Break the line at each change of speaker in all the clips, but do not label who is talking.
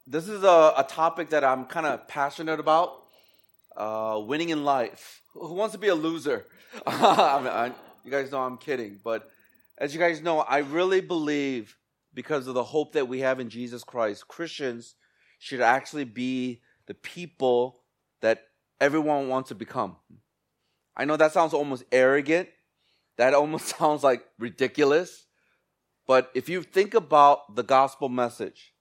This is a topic that I'm kind of passionate about, winning in life. Who wants to be a loser? You guys know I'm kidding. But as you guys know, I really believe, because of the hope that we have in Jesus Christ, Christians should actually be the people that everyone wants to become. I know that sounds almost arrogant. That almost sounds like ridiculous. But if you think about the gospel message,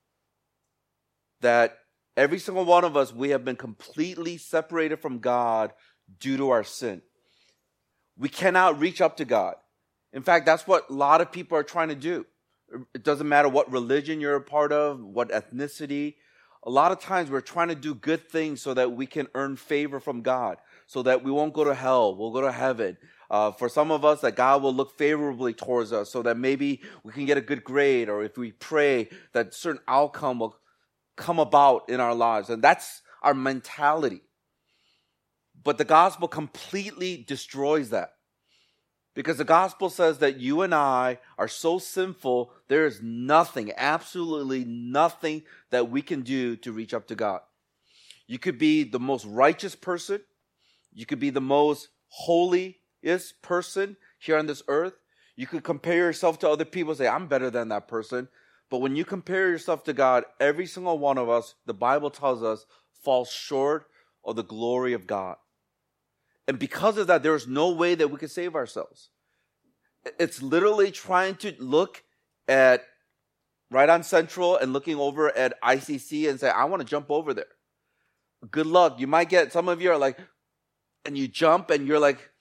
that every single one of us, we have been completely separated from God due to our sin. We cannot reach up to God. In fact, that's what a lot of people are trying to do. It doesn't matter what religion you're a part of, what ethnicity. A lot of times we're trying to do good things so that we can earn favor from God, so that we won't go to hell, we'll go to heaven. For some of us, that God will look favorably towards us so that maybe we can get a good grade, or if we pray, that certain outcome will come about in our lives. And that's our mentality. But the gospel completely destroys that. Because the gospel says that you and I are so sinful, there is nothing, absolutely nothing that we can do to reach up to God. You could be the most righteous person. You could be the most holiest person here on this earth. You could compare yourself to other people and say, I'm better than that person. But when you compare yourself to God, every single one of us, the Bible tells us, falls short of the glory of God. And because of that, there is no way that we can save ourselves. It's literally trying to look at right on Central and looking over at ICC and say, I want to jump over there. Good luck. You might get, some of you are like, and you jump and you're like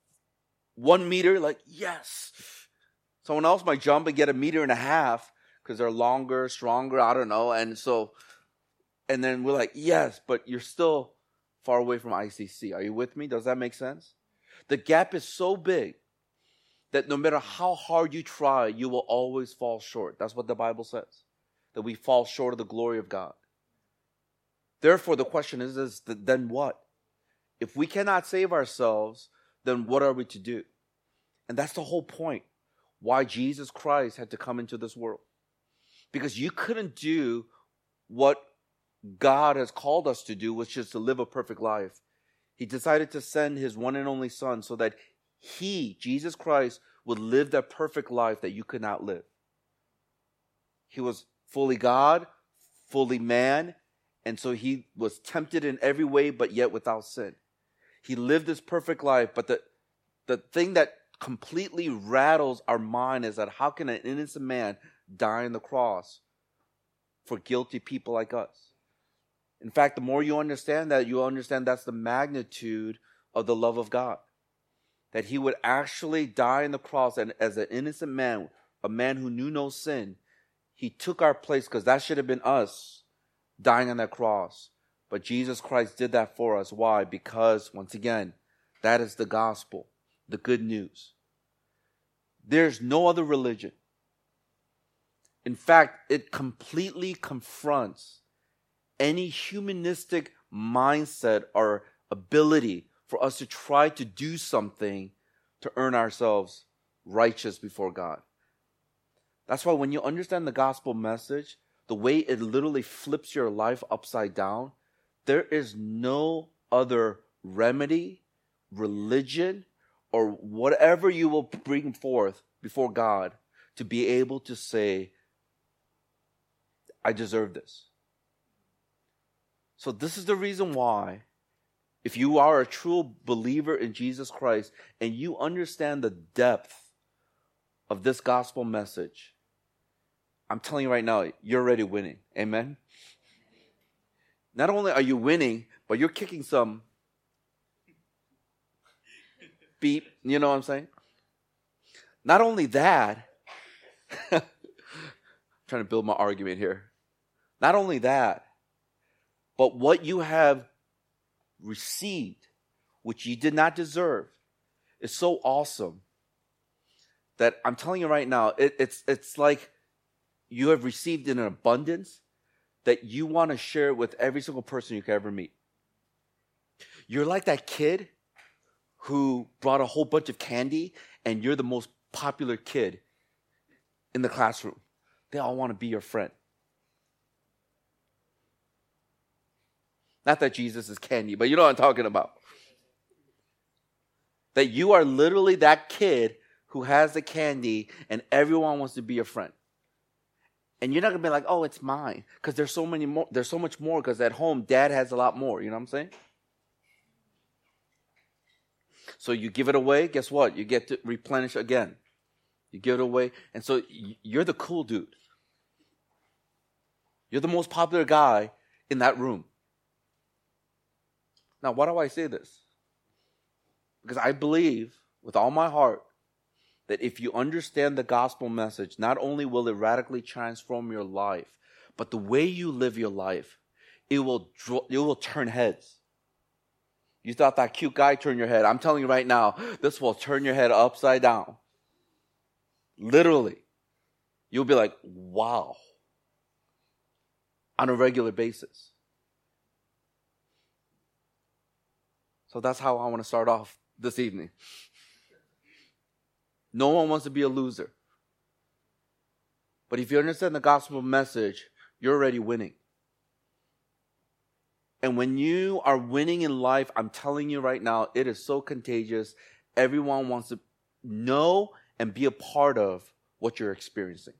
1 meter, like, yes. Someone else might jump and get 1.5 meters because they're longer, stronger, I don't know. And then we're like, yes, but you're still far away from ICC. Are you with me? Does that make sense? The gap is so big that no matter how hard you try, you will always fall short. That's what the Bible says, that we fall short of the glory of God. Therefore, the question is then what? If we cannot save ourselves, then what are we to do? And that's the whole point, why Jesus Christ had to come into this world. Because you couldn't do what God has called us to do, which is to live a perfect life. He decided to send his one and only Son so that he, Jesus Christ, would live that perfect life that you could not live. He was fully God, fully man, and so he was tempted in every way, but yet without sin. He lived this perfect life, but the thing that completely rattles our mind is that how can an innocent man die on the cross for guilty people like us? In fact, the more you understand that, you'll understand that's the magnitude of the love of God. That he would actually die on the cross, and as an innocent man, a man who knew no sin, he took our place, because that should have been us dying on that cross. But Jesus Christ did that for us. Why? Because, once again, that is the gospel, the good news. There's no other religion. In fact, it completely confronts any humanistic mindset or ability for us to try to do something to earn ourselves righteous before God. That's why when you understand the gospel message, the way it literally flips your life upside down, there is no other remedy, religion, or whatever you will bring forth before God to be able to say, I deserve this. So this is the reason why, if you are a true believer in Jesus Christ and you understand the depth of this gospel message, I'm telling you right now, you're already winning. Amen? Not only are you winning, but you're kicking some beep. You know what I'm saying? Not only that, I'm trying to build my argument here. Not only that, but what you have received, which you did not deserve, is so awesome that I'm telling you right now, it's like you have received in an abundance that you want to share with every single person you can ever meet. You're like that kid who brought a whole bunch of candy and you're the most popular kid in the classroom. They all want to be your friend. Not that Jesus is candy, but you know what I'm talking about. That you are literally that kid who has the candy and everyone wants to be your friend. And you're not going to be like, oh, it's mine. Because there's so much more because at home, dad has a lot more. You know what I'm saying? So you give it away, guess what? You get to replenish again. You give it away. And so you're the cool dude. You're the most popular guy in that room. Now, why do I say this? Because I believe with all my heart that if you understand the gospel message, not only will it radically transform your life, but the way you live your life, it will turn heads. You thought that cute guy turned your head. I'm telling you right now, this will turn your head upside down. Literally. You'll be like, wow. On a regular basis. So that's how I want to start off this evening. No one wants to be a loser. But if you understand the gospel message, you're already winning. And when you are winning in life, I'm telling you right now, it is so contagious. Everyone wants to know and be a part of what you're experiencing.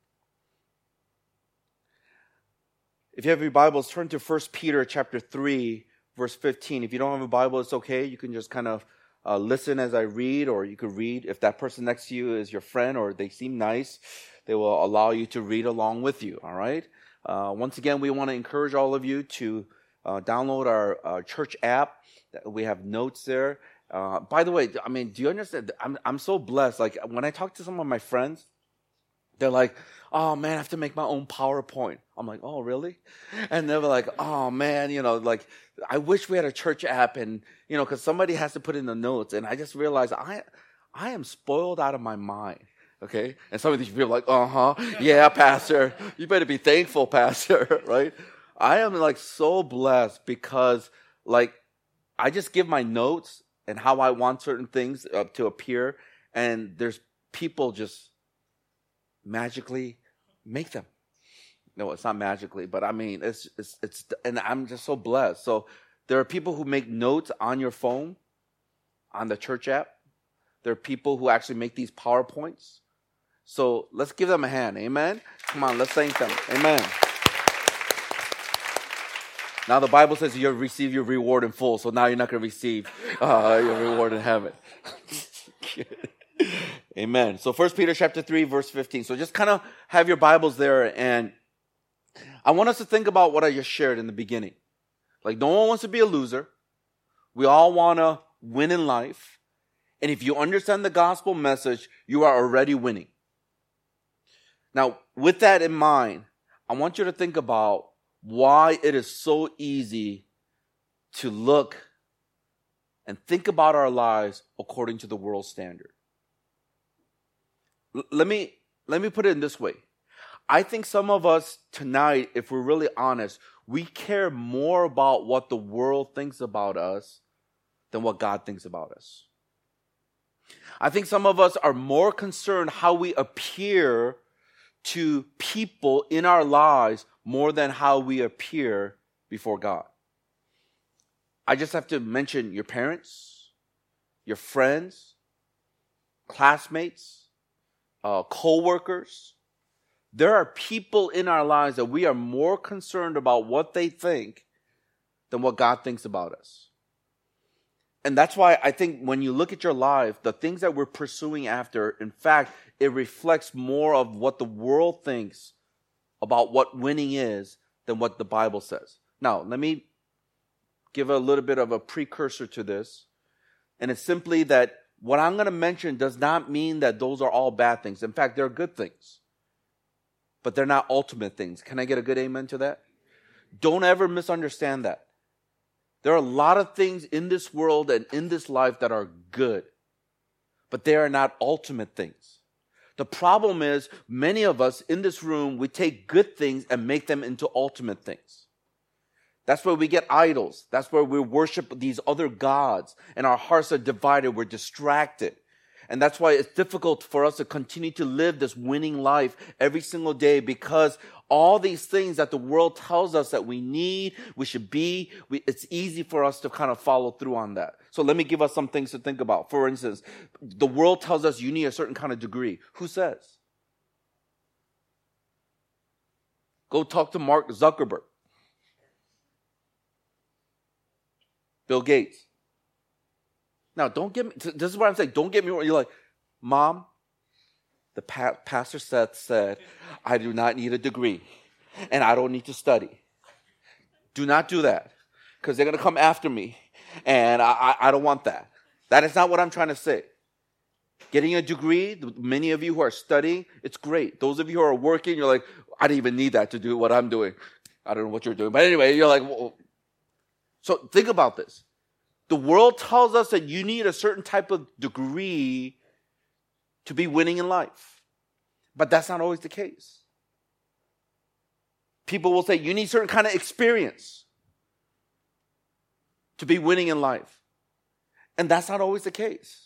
If you have your Bibles, turn to 1 Peter chapter 3, verse 15. If you don't have a Bible, it's okay. You can just kind of listen as I read, or you could read. If that person next to you is your friend or they seem nice, they will allow you to read along with you, all right? Once again, we want to encourage all of you to download our church app. We have notes there. By the way, I mean, do you understand? I'm so blessed. Like, when I talk to some of my friends, they're like, oh, man, I have to make my own PowerPoint. I'm like, oh, really? And they're like, oh, man, like, I wish we had a church app and, because somebody has to put in the notes. And I just realized I am spoiled out of my mind, okay? And some of these people are like, yeah, Pastor. You better be thankful, Pastor, right? I am, like, so blessed because, like, I just give my notes and how I want certain things to appear. And there's people just magically make them. No, it's not magically, but I mean, it's, and I'm just so blessed. So there are people who make notes on your phone, on the church app. There are people who actually make these PowerPoints. So let's give them a hand. Amen. Come on, let's thank them. Amen. Now the Bible says you'll receive your reward in full. So now you're not going to receive your reward in heaven. Amen. So 1 Peter chapter 3, verse 15. So just kind of have your Bibles there. And I want us to think about what I just shared in the beginning. Like, no one wants to be a loser. We all want to win in life. And if you understand the gospel message, you are already winning. Now, with that in mind, I want you to think about why it is so easy to look and think about our lives according to the world standard. Let me put it in this way. I think some of us tonight, if we're really honest, we care more about what the world thinks about us than what God thinks about us. I think some of us are more concerned how we appear to people in our lives more than how we appear before God. I just have to mention your parents, your friends, classmates, co-workers. There are people in our lives that we are more concerned about what they think than what God thinks about us. And that's why I think when you look at your life, the things that we're pursuing after, in fact, it reflects more of what the world thinks about what winning is than what the Bible says. Now, let me give a little bit of a precursor to this. And it's simply that what I'm going to mention does not mean that those are all bad things. In fact, they're good things. But they're not ultimate things. Can I get a good amen to that? Don't ever misunderstand that. There are a lot of things in this world and in this life that are good, but they are not ultimate things. The problem is, many of us in this room, we take good things and make them into ultimate things. That's where we get idols. That's where we worship these other gods, and our hearts are divided. We're distracted. And that's why it's difficult for us to continue to live this winning life every single day, because all these things that the world tells us that we need, we should be. It's easy for us to kind of follow through on that. So let me give us some things to think about. For instance, the world tells us you need a certain kind of degree. Who says? Go talk to Mark Zuckerberg. Bill Gates. Now, don't get me, this is what I'm saying, don't get me wrong. You're like, Mom, the Pastor Seth said, I do not need a degree, and I don't need to study. Do not do that, because they're going to come after me, and I don't want that. That is not what I'm trying to say. Getting a degree, many of you who are studying, it's great. Those of you who are working, you're like, I don't even need that to do what I'm doing. I don't know what you're doing. But anyway, you're like, well, so think about this. The world tells us that you need a certain type of degree to be winning in life. But that's not always the case. People will say you need certain kind of experience to be winning in life. And that's not always the case.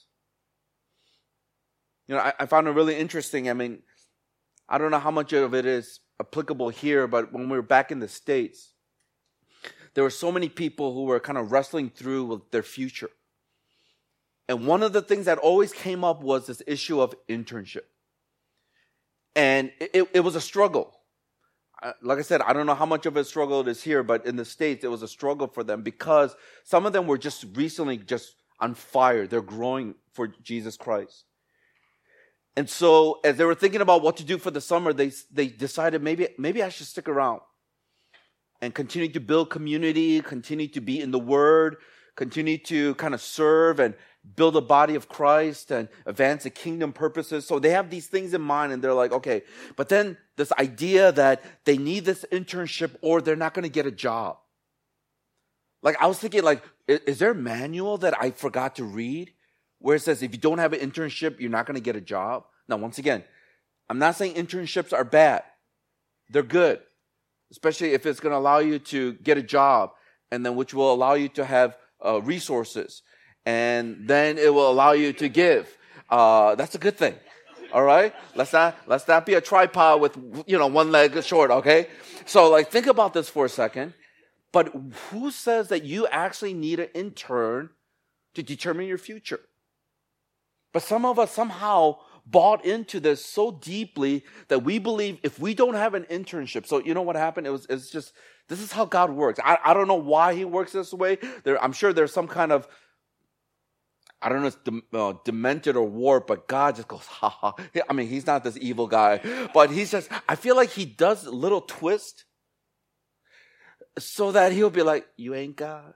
You know, I found it really interesting. I mean, I don't know how much of it is applicable here, but when we were back in the States, there were so many people who were kind of wrestling through with their future. And one of the things that always came up was this issue of internship. And it was a struggle. Like I said, I don't know how much of a struggle it is here, but in the States, it was a struggle for them because some of them were just recently just on fire. They're growing for Jesus Christ. And so as they were thinking about what to do for the summer, they decided maybe I should stick around and continue to build community, continue to be in the Word, continue to kind of serve and build a body of Christ and advance the kingdom purposes. So they have these things in mind and they're like, okay, but then this idea that they need this internship or they're not going to get a job. Like I was thinking like, is there a manual that I forgot to read where it says if you don't have an internship, you're not going to get a job? Now, once again, I'm not saying internships are bad. They're good, especially if it's going to allow you to get a job and then which will allow you to have resources. And then it will allow you to give. That's a good thing. All right? Let's not be a tripod with, one leg short, okay? So like think about this for a second. But who says that you actually need an intern to determine your future? But some of us somehow bought into this so deeply that we believe if we don't have an internship, so you know what happened? It's just, this is how God works. I don't know why he works this way. I'm sure there's some kind of, I don't know if it's demented or warped, but God just goes, ha ha. I mean, he's not this evil guy, but he's just, I feel like he does a little twist so that he'll be like, you ain't God.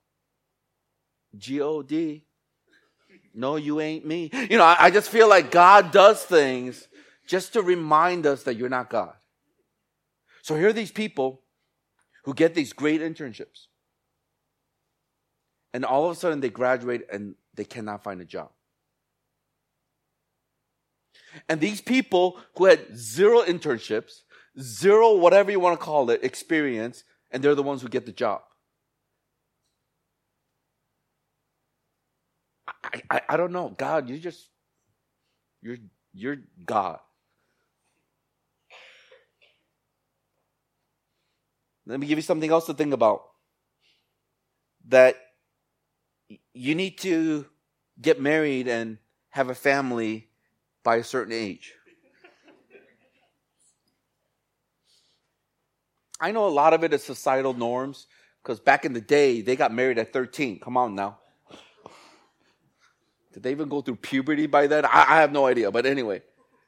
G-O-D. No, you ain't me. I just feel like God does things just to remind us that you're not God. So here are these people who get these great internships. And all of a sudden they graduate and they cannot find a job. And these people who had 0 internships, 0 whatever you want to call it, experience, and they're the ones who get the job. I don't know. God, you're God. Let me give you something else to think about. That you need to get married and have a family by a certain age. I know a lot of it is societal norms, because back in the day, they got married at 13. Come on now. Did they even go through puberty by then? I have no idea, but anyway.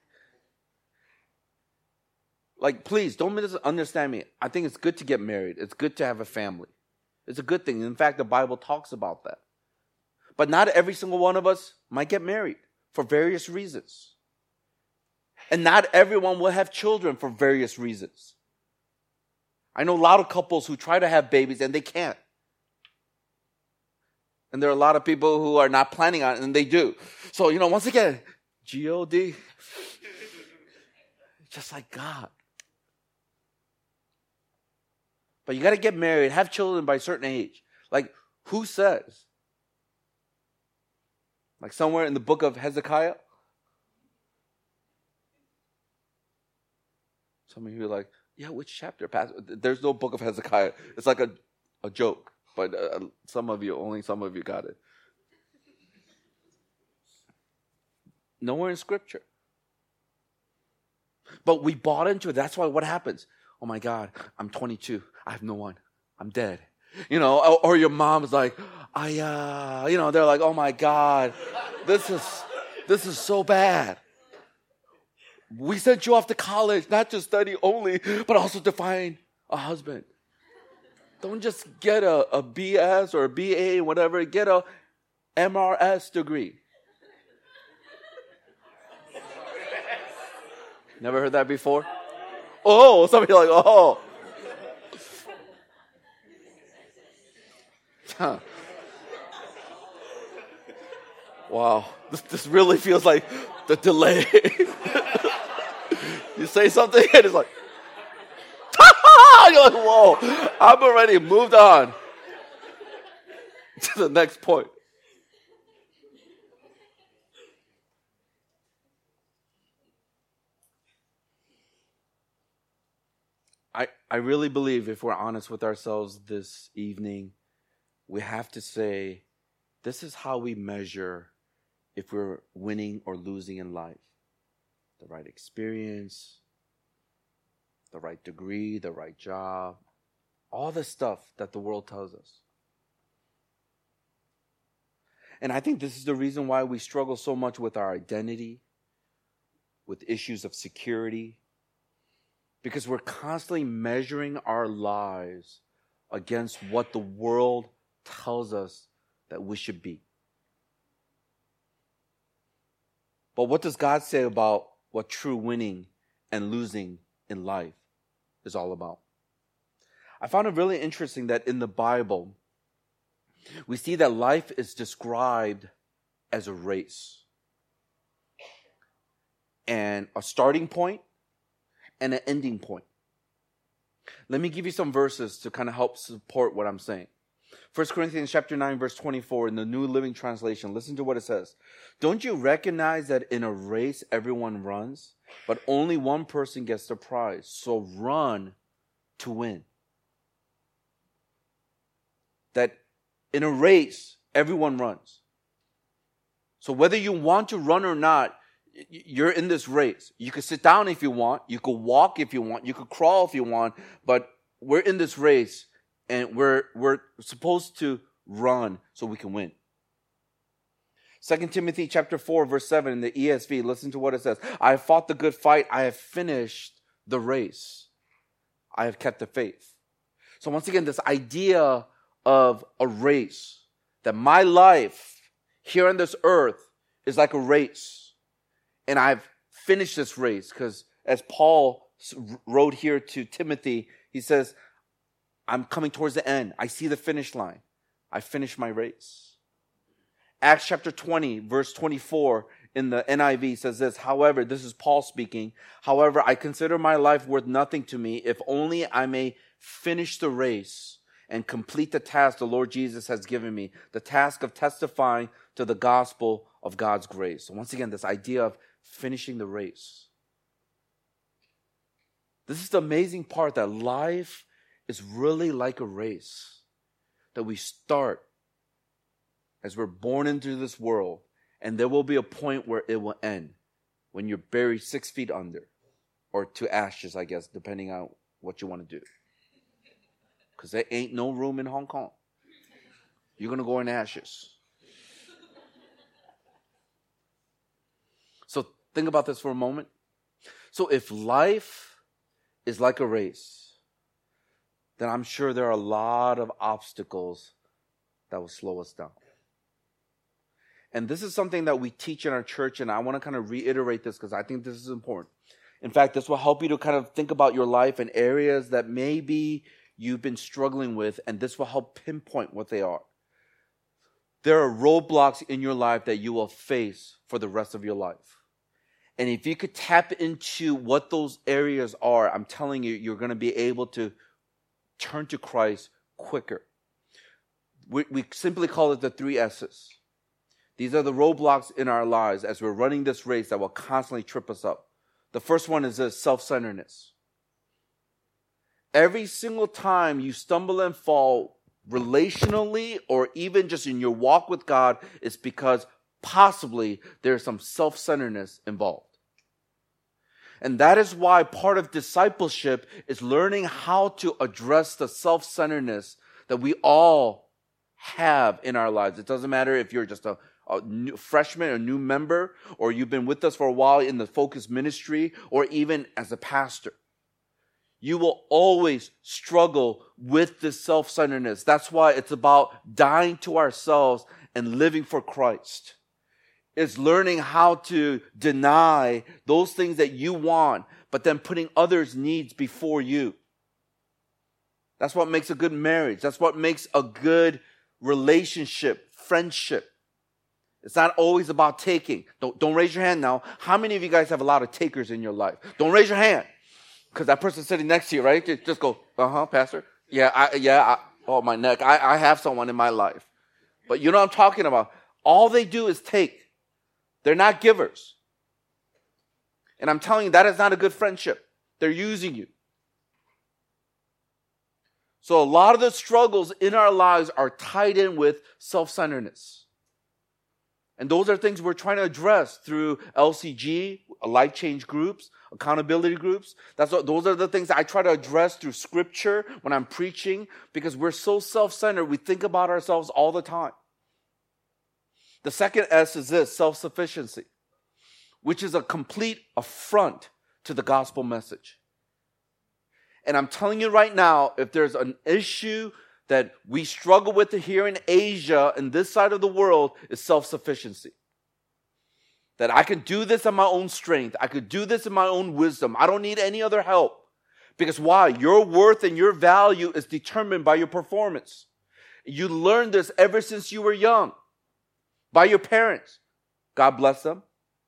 Like, please, don't misunderstand me. I think it's good to get married. It's good to have a family. It's a good thing. In fact, the Bible talks about that. But not every single one of us might get married for various reasons. And not everyone will have children for various reasons. I know a lot of couples who try to have babies and they can't. And there are a lot of people who are not planning on it, and they do. So, once again, G-O-D. Just like God. But you got to get married, have children by a certain age. Like, who says? Like somewhere in the book of Hezekiah? Some of you are like, Yeah, which chapter, Pastor? There's no book of Hezekiah. It's like a joke, but only some of you got it. Nowhere in Scripture. But we bought into it. That's why what happens? Oh my God, I'm 22. I have no one. I'm dead. Or your mom's like, they're like, oh my God, this is so bad. We sent you off to college, not to study only, but also to find a husband. Don't just get a BS or a BA, whatever. Get a MRS degree. Never heard that before? Oh, some of you are like, oh. Huh. Wow, this really feels like the delay. You say something and it's like, you're like, whoa, I'm already moved on to the next point. I really believe if we're honest with ourselves this evening, we have to say, this is how we measure if we're winning or losing in life. The right experience, the right degree, the right job, all the stuff that the world tells us. And I think this is the reason why we struggle so much with our identity, with issues of security, because we're constantly measuring our lives against what the world tells us that we should be. But what does God say about what true winning and losing in life is all about? I found it really interesting that in the Bible, we see that life is described as a race. And a starting point and an ending point. Let me give you some verses to kind of help support what I'm saying. 1 Corinthians chapter 9, verse 24 in the New Living Translation. Listen to what it says. Don't you recognize that in a race everyone runs, but only one person gets the prize? So run to win. That in a race, everyone runs. So whether you want to run or not, you're in this race. You could sit down if you want. You could walk if you want. You could crawl if you want. But we're in this race, and we're supposed to run so we can win. 2 Timothy chapter 4, verse 7 in the ESV. Listen to what it says. I have fought the good fight. I have finished the race. I have kept the faith. So once again, this idea of a race, that my life here on this earth is like a race. And I've finished this race because as Paul wrote here to Timothy, he says, I'm coming towards the end. I see the finish line. I finished my race. Acts chapter 20, verse 24 in the NIV says this. However, this is Paul speaking. However, I consider my life worth nothing to me if only I may finish the race and complete the task the Lord Jesus has given me, the task of testifying to the gospel of God's grace. So once again, this idea of finishing the race. This is the amazing part, that life is really like a race. That we start as we're born into this world, and there will be a point where it will end, when you're buried 6 feet under, or to ashes, I guess, depending on what you want to do. Because there ain't no room in Hong Kong. You're going to go in ashes. So think about this for a moment. So if life is like a race, then I'm sure there are a lot of obstacles that will slow us down. And this is something that we teach in our church, and I want to kind of reiterate this because I think this is important. In fact, this will help you to kind of think about your life in areas that maybe you've been struggling with, and this will help pinpoint what they are. There are roadblocks in your life that you will face for the rest of your life. And if you could tap into what those areas are, I'm telling you, you're going to be able to turn to Christ quicker. We simply call it the 3 S's. These are the roadblocks in our lives as we're running this race that will constantly trip us up. The first one is this: self-centeredness. Every single time you stumble and fall relationally or even just in your walk with God, it's because possibly there's some self-centeredness involved. And that is why part of discipleship is learning how to address the self-centeredness that we all have in our lives. It doesn't matter if you're just a new freshman or new member, or you've been with us for a while in the Focus ministry, or even as a pastor. You will always struggle with this self-centeredness. That's why it's about dying to ourselves and living for Christ. It's learning how to deny those things that you want, but then putting others' needs before you. That's what makes a good marriage. That's what makes a good relationship, friendship. It's not always about taking. Don't raise your hand now. How many of you guys have a lot of takers in your life? Don't raise your hand. Because that person sitting next to you, right? Just go, Pastor. Oh, my neck. I have someone in my life. But you know what I'm talking about. All they do is take. They're not givers. And I'm telling you, that is not a good friendship. They're using you. So a lot of the struggles in our lives are tied in with self-centeredness. And those are things we're trying to address through LCG, life change groups, accountability groups. Those are the things I try to address through scripture when I'm preaching, because we're so self-centered, we think about ourselves all the time. The second S is this, self-sufficiency, which is a complete affront to the gospel message. And I'm telling you right now, if there's an issue that we struggle with here in Asia and this side of the world, is self-sufficiency. That I can do this in my own strength. I could do this in my own wisdom. I don't need any other help. Because why? Your worth and your value is determined by your performance. You learned this ever since you were young. By your parents. God bless them.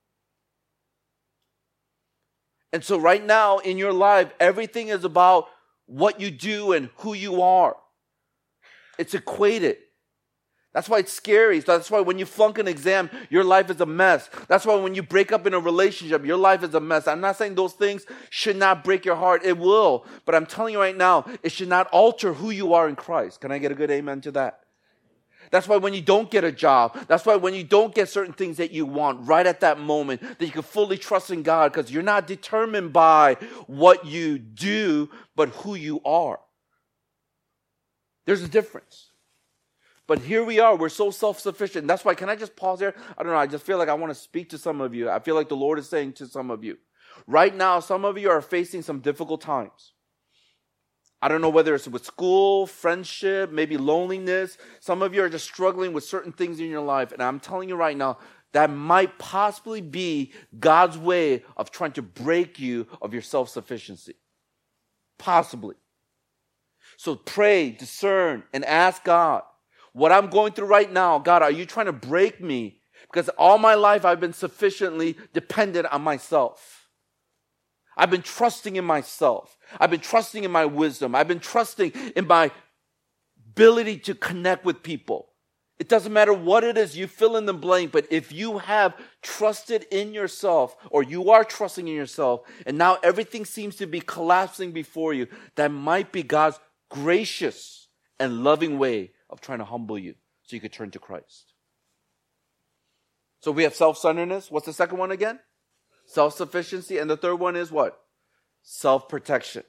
And so right now in your life, everything is about what you do and who you are. It's equated. That's why it's scary. That's why when you flunk an exam, your life is a mess. That's why when you break up in a relationship, your life is a mess. I'm not saying those things should not break your heart. It will. But I'm telling you right now, it should not alter who you are in Christ. Can I get a good amen to that? That's why when you don't get a job, that's why when you don't get certain things that you want right at that moment, that you can fully trust in God, because you're not determined by what you do, but who you are. There's a difference. But here we are, we're so self-sufficient. That's why, can I just pause there? I don't know, I just feel like I want to speak to some of you. I feel like the Lord is saying to some of you. Right now, some of you are facing some difficult times. I don't know whether it's with school, friendship, maybe loneliness. Some of you are just struggling with certain things in your life. And I'm telling you right now, that might possibly be God's way of trying to break you of your self-sufficiency. Possibly. So pray, discern, and ask God, what I'm going through right now, God, are you trying to break me? Because all my life I've been sufficiently dependent on myself. I've been trusting in myself. I've been trusting in my wisdom. I've been trusting in my ability to connect with people. It doesn't matter what it is, you fill in the blank, but if you have trusted in yourself, or you are trusting in yourself, and now everything seems to be collapsing before you, that might be God's gracious and loving way of trying to humble you so you could turn to Christ. So we have self-centeredness. What's the second one again? Self-sufficiency. And the third one is what? Self-protection.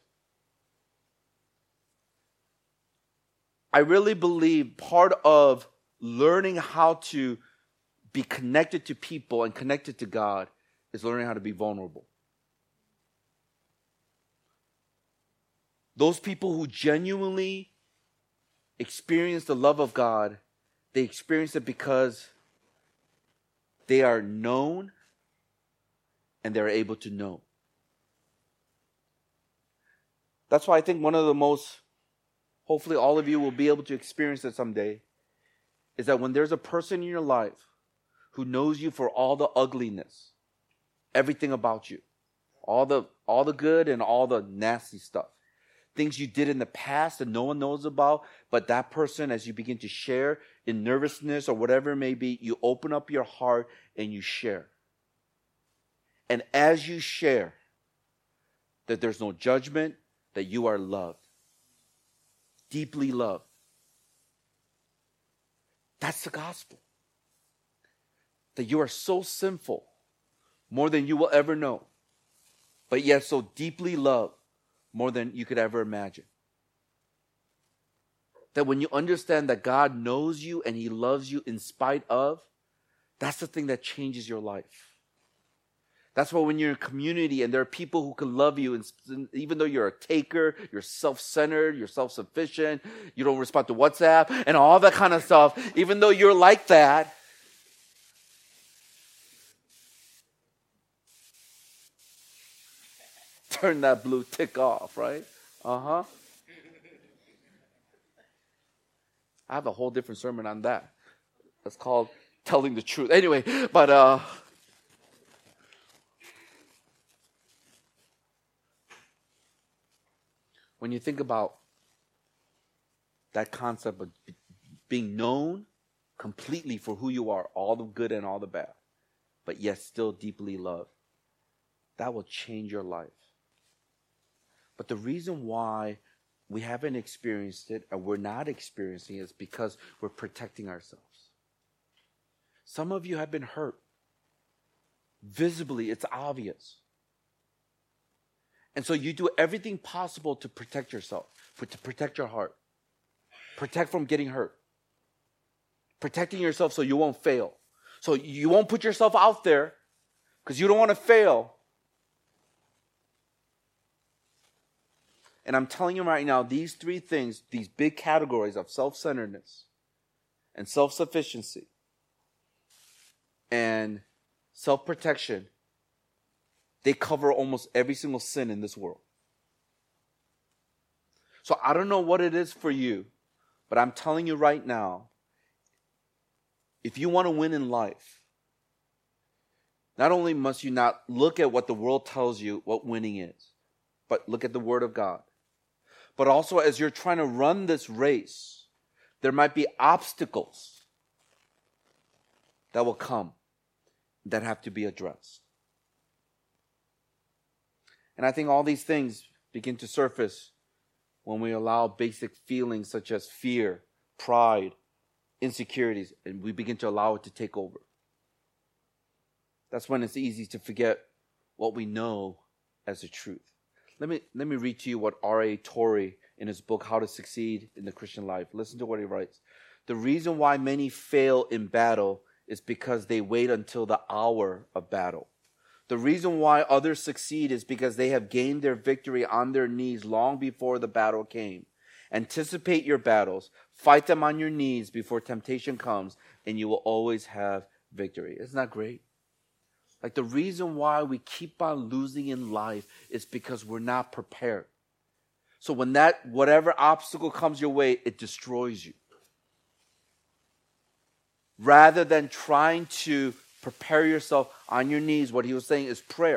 I really believe part of learning how to be connected to people and connected to God is learning how to be vulnerable. Those people who genuinely experience the love of God, they experience it because they are known and they're able to know. That's why I think one of the most, hopefully all of you will be able to experience it someday, is that when there's a person in your life who knows you for all the ugliness, everything about you, all the good and all the nasty stuff, things you did in the past that no one knows about, but that person, as you begin to share in nervousness or whatever it may be, you open up your heart and you share. And as you share, that there's no judgment, that you are loved. deeply love. That's the gospel. That you are so sinful, more than you will ever know, but yet so deeply loved, more than you could ever imagine. That when you understand that God knows you and He loves you in spite of, that's the thing that changes your life. That's why when you're in a community and there are people who can love you, and even though you're a taker, you're self-centered, you're self-sufficient, you don't respond to WhatsApp and all that kind of stuff, even though you're like that, turn that blue tick off, right? I have a whole different sermon on that. It's called Telling the Truth. Anyway, but when you think about that concept of being known completely for who you are, all the good and all the bad, but yet still deeply loved, that will change your life. But the reason why we haven't experienced it and we're not experiencing it is because we're protecting ourselves. Some of you have been hurt. Visibly, it's obvious. And so you do everything possible to protect yourself, to protect your heart. Protect from getting hurt. Protecting yourself so you won't fail. So you won't put yourself out there because you don't want to fail. And I'm telling you right now, these three things, these big categories of self-centeredness and self-sufficiency and self-protection, they cover almost every single sin in this world. So I don't know what it is for you, but I'm telling you right now, if you want to win in life, not only must you not look at what the world tells you what winning is, but look at the Word of God. But also as you're trying to run this race, there might be obstacles that will come that have to be addressed. And I think all these things begin to surface when we allow basic feelings such as fear, pride, insecurities, and we begin to allow it to take over. That's when it's easy to forget what we know as the truth. Let me read to you what R.A. Torrey in his book, How to Succeed in the Christian Life. Listen to what he writes. The reason why many fail in battle is because they wait until the hour of battle. The reason why others succeed is because they have gained their victory on their knees long before the battle came. Anticipate your battles. Fight them on your knees before temptation comes, and you will always have victory. Isn't that great? Like the reason why we keep on losing in life is because we're not prepared. So when whatever obstacle comes your way, it destroys you. Rather than trying to prepare yourself on your knees, what he was saying is prayer.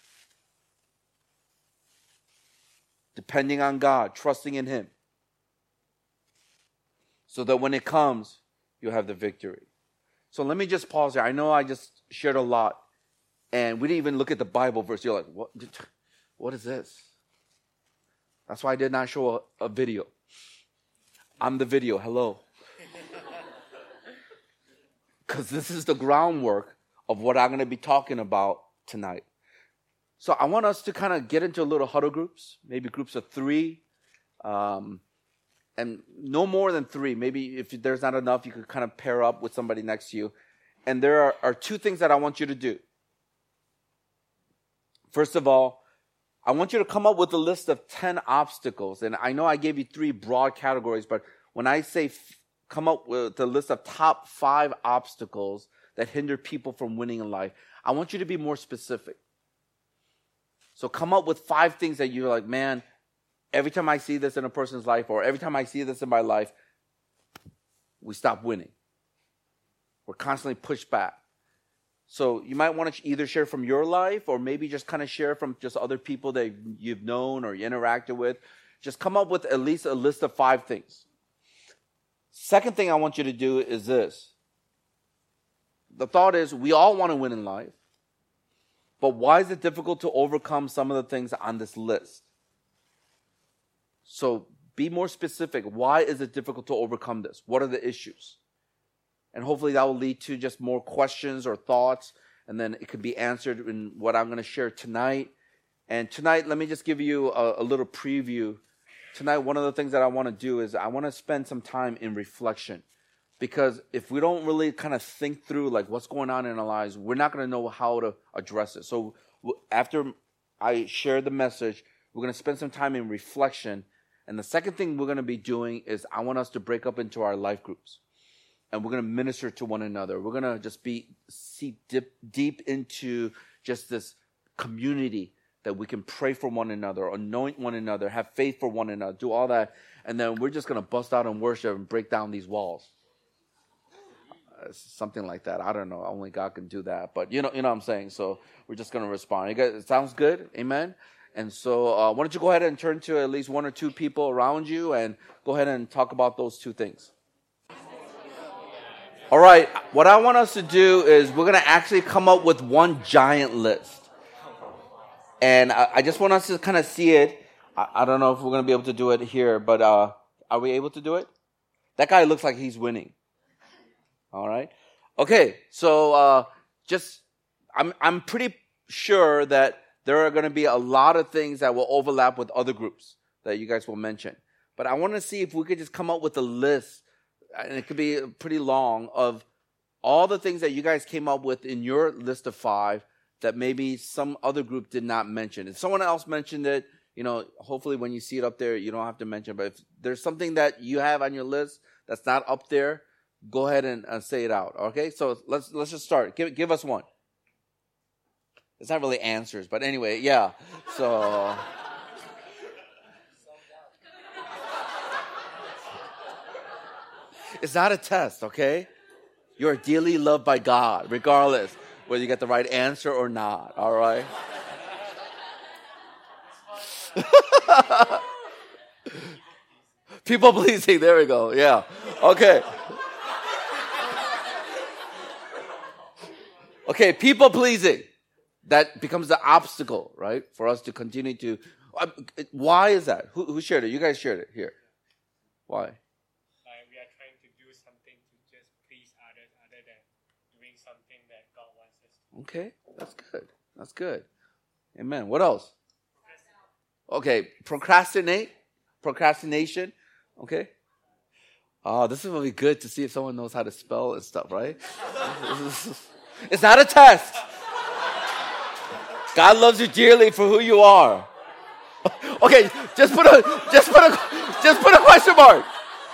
Depending on God, trusting in Him. So that when it comes, you'll have the victory. So let me just pause here. I know I just shared a lot. And we didn't even look at the Bible verse. You're like, what is this? That's why I did not show a video. I'm the video. Hello. Because this is the groundwork of what I'm going to be talking about tonight. So I want us to kind of get into little huddle groups, maybe groups of 3, and no more than 3. Maybe if there's not enough, you could kind of pair up with somebody next to you. And there are 2 things that I want you to do. First of all, I want you to come up with a list of 10 obstacles. And I know I gave you 3 broad categories, but when I say come up with a list of top 5 obstacles that hinder people from winning in life, I want you to be more specific. So come up with 5 things that you're like, man, every time I see this in a person's life or every time I see this in my life, we stop winning. We're constantly pushed back. So you might want to either share from your life or maybe just kind of share from just other people that you've known or you interacted with. Just come up with at least a list of 5 things. Second thing I want you to do is this. The thought is we all want to win in life, but why is it difficult to overcome some of the things on this list? So be more specific. Why is it difficult to overcome this? What are the issues? And hopefully that will lead to just more questions or thoughts, and then it could be answered in what I'm going to share tonight. And tonight, let me just give you a little preview. Tonight, one of the things that I want to do is I want to spend some time in reflection. Because if we don't really kind of think through like what's going on in our lives, we're not going to know how to address it. So after I share the message, we're going to spend some time in reflection. And the second thing we're going to be doing is I want us to break up into our life groups. And we're going to minister to one another. We're going to just see deep into just this community that we can pray for one another, anoint one another, have faith for one another, do all that. And then we're just going to bust out in worship and break down these walls. Something like that. I don't know. Only God can do that. But you know what I'm saying. So we're just going to respond. You guys, it sounds good? Amen? And so why don't you go ahead and turn to at least one or two people around you and go ahead and talk about those two things. All right. What I want us to do is we're going to actually come up with one giant list. And I just want us to kind of see it. I don't know if we're going to be able to do it here, but are we able to do it? That guy looks like he's winning. All right. Okay. So I'm pretty sure that there are going to be a lot of things that will overlap with other groups that you guys will mention. But I want to see if we could just come up with a list, and it could be pretty long, of all the things that you guys came up with in your list of 5 that maybe some other group did not mention. If someone else mentioned it, hopefully when you see it up there, you don't have to mention. But if there's something that you have on your list that's not up there, go ahead and say it out. Okay, so let's just start. Give us one. It's not really answers, but anyway, yeah. So it's not a test, okay? You're dearly loved by God, regardless whether you get the right answer or not. All right. People pleasing. There we go. Yeah. Okay. Okay, people pleasing. That becomes the obstacle, right, for us to continue to. Why is that? Who shared it? You guys shared it here. Why?
We are trying to do something to just please others, other than doing something that God wants us to.
Okay, that's good. That's good. Amen. What else? Okay, procrastination. Okay. This is going to be good to see if someone knows how to spell and stuff, right? It's not a test. God loves you dearly for who you are. Okay, just put a question mark.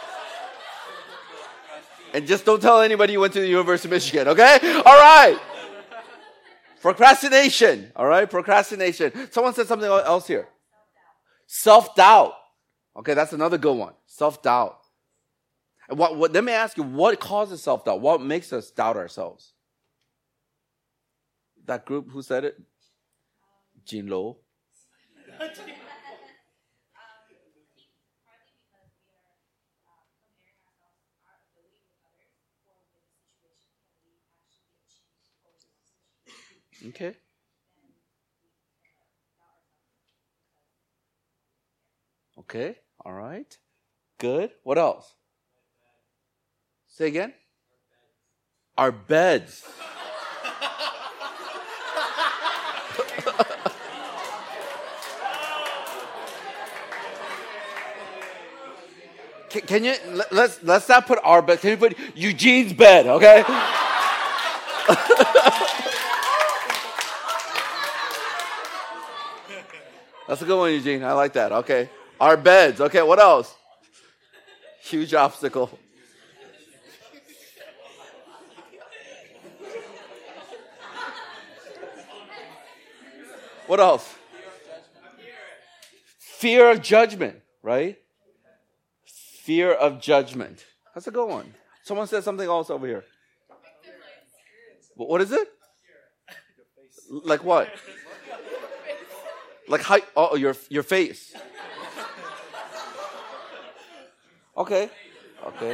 And just don't tell anybody you went to the University of Michigan, okay? All right. Procrastination. All right, procrastination. Someone said something else here. Self-doubt. Okay, that's another good one. Self-doubt. And let me ask you, what causes self-doubt? What makes us doubt ourselves? That group, who said it? Jin Lo. Okay. Okay. All right. Good. What else? Say again. Our beds. Can you let's not put our bed. Can you put Eugene's bed? Okay. That's a good one, Eugene. I like that. Okay. Our beds. Okay. What else? Huge obstacle. What else? Fear of judgment, right? Fear of judgment. That's a good one. Someone said something else over here. What is it? Like what? Like how? Oh, your face. Okay. Okay.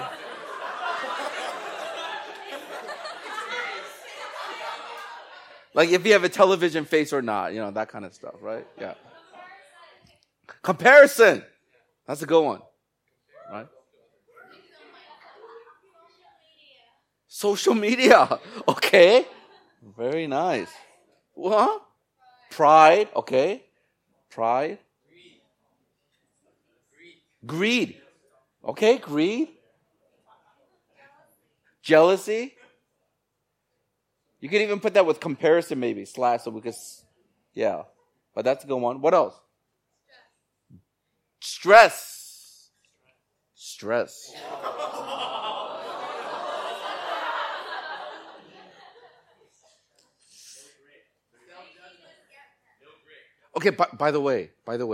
Like if you have a television face or not, that kind of stuff, right? Yeah. Comparison. That's a good one. right? Social media. Okay. Very nice. What? Pride. Okay. Pride. Greed. Okay, greed. Jealousy. You can even put that with comparison maybe. Slash so we could, yeah. But that's a good one. What else? Stress. Stress. Okay, by the way,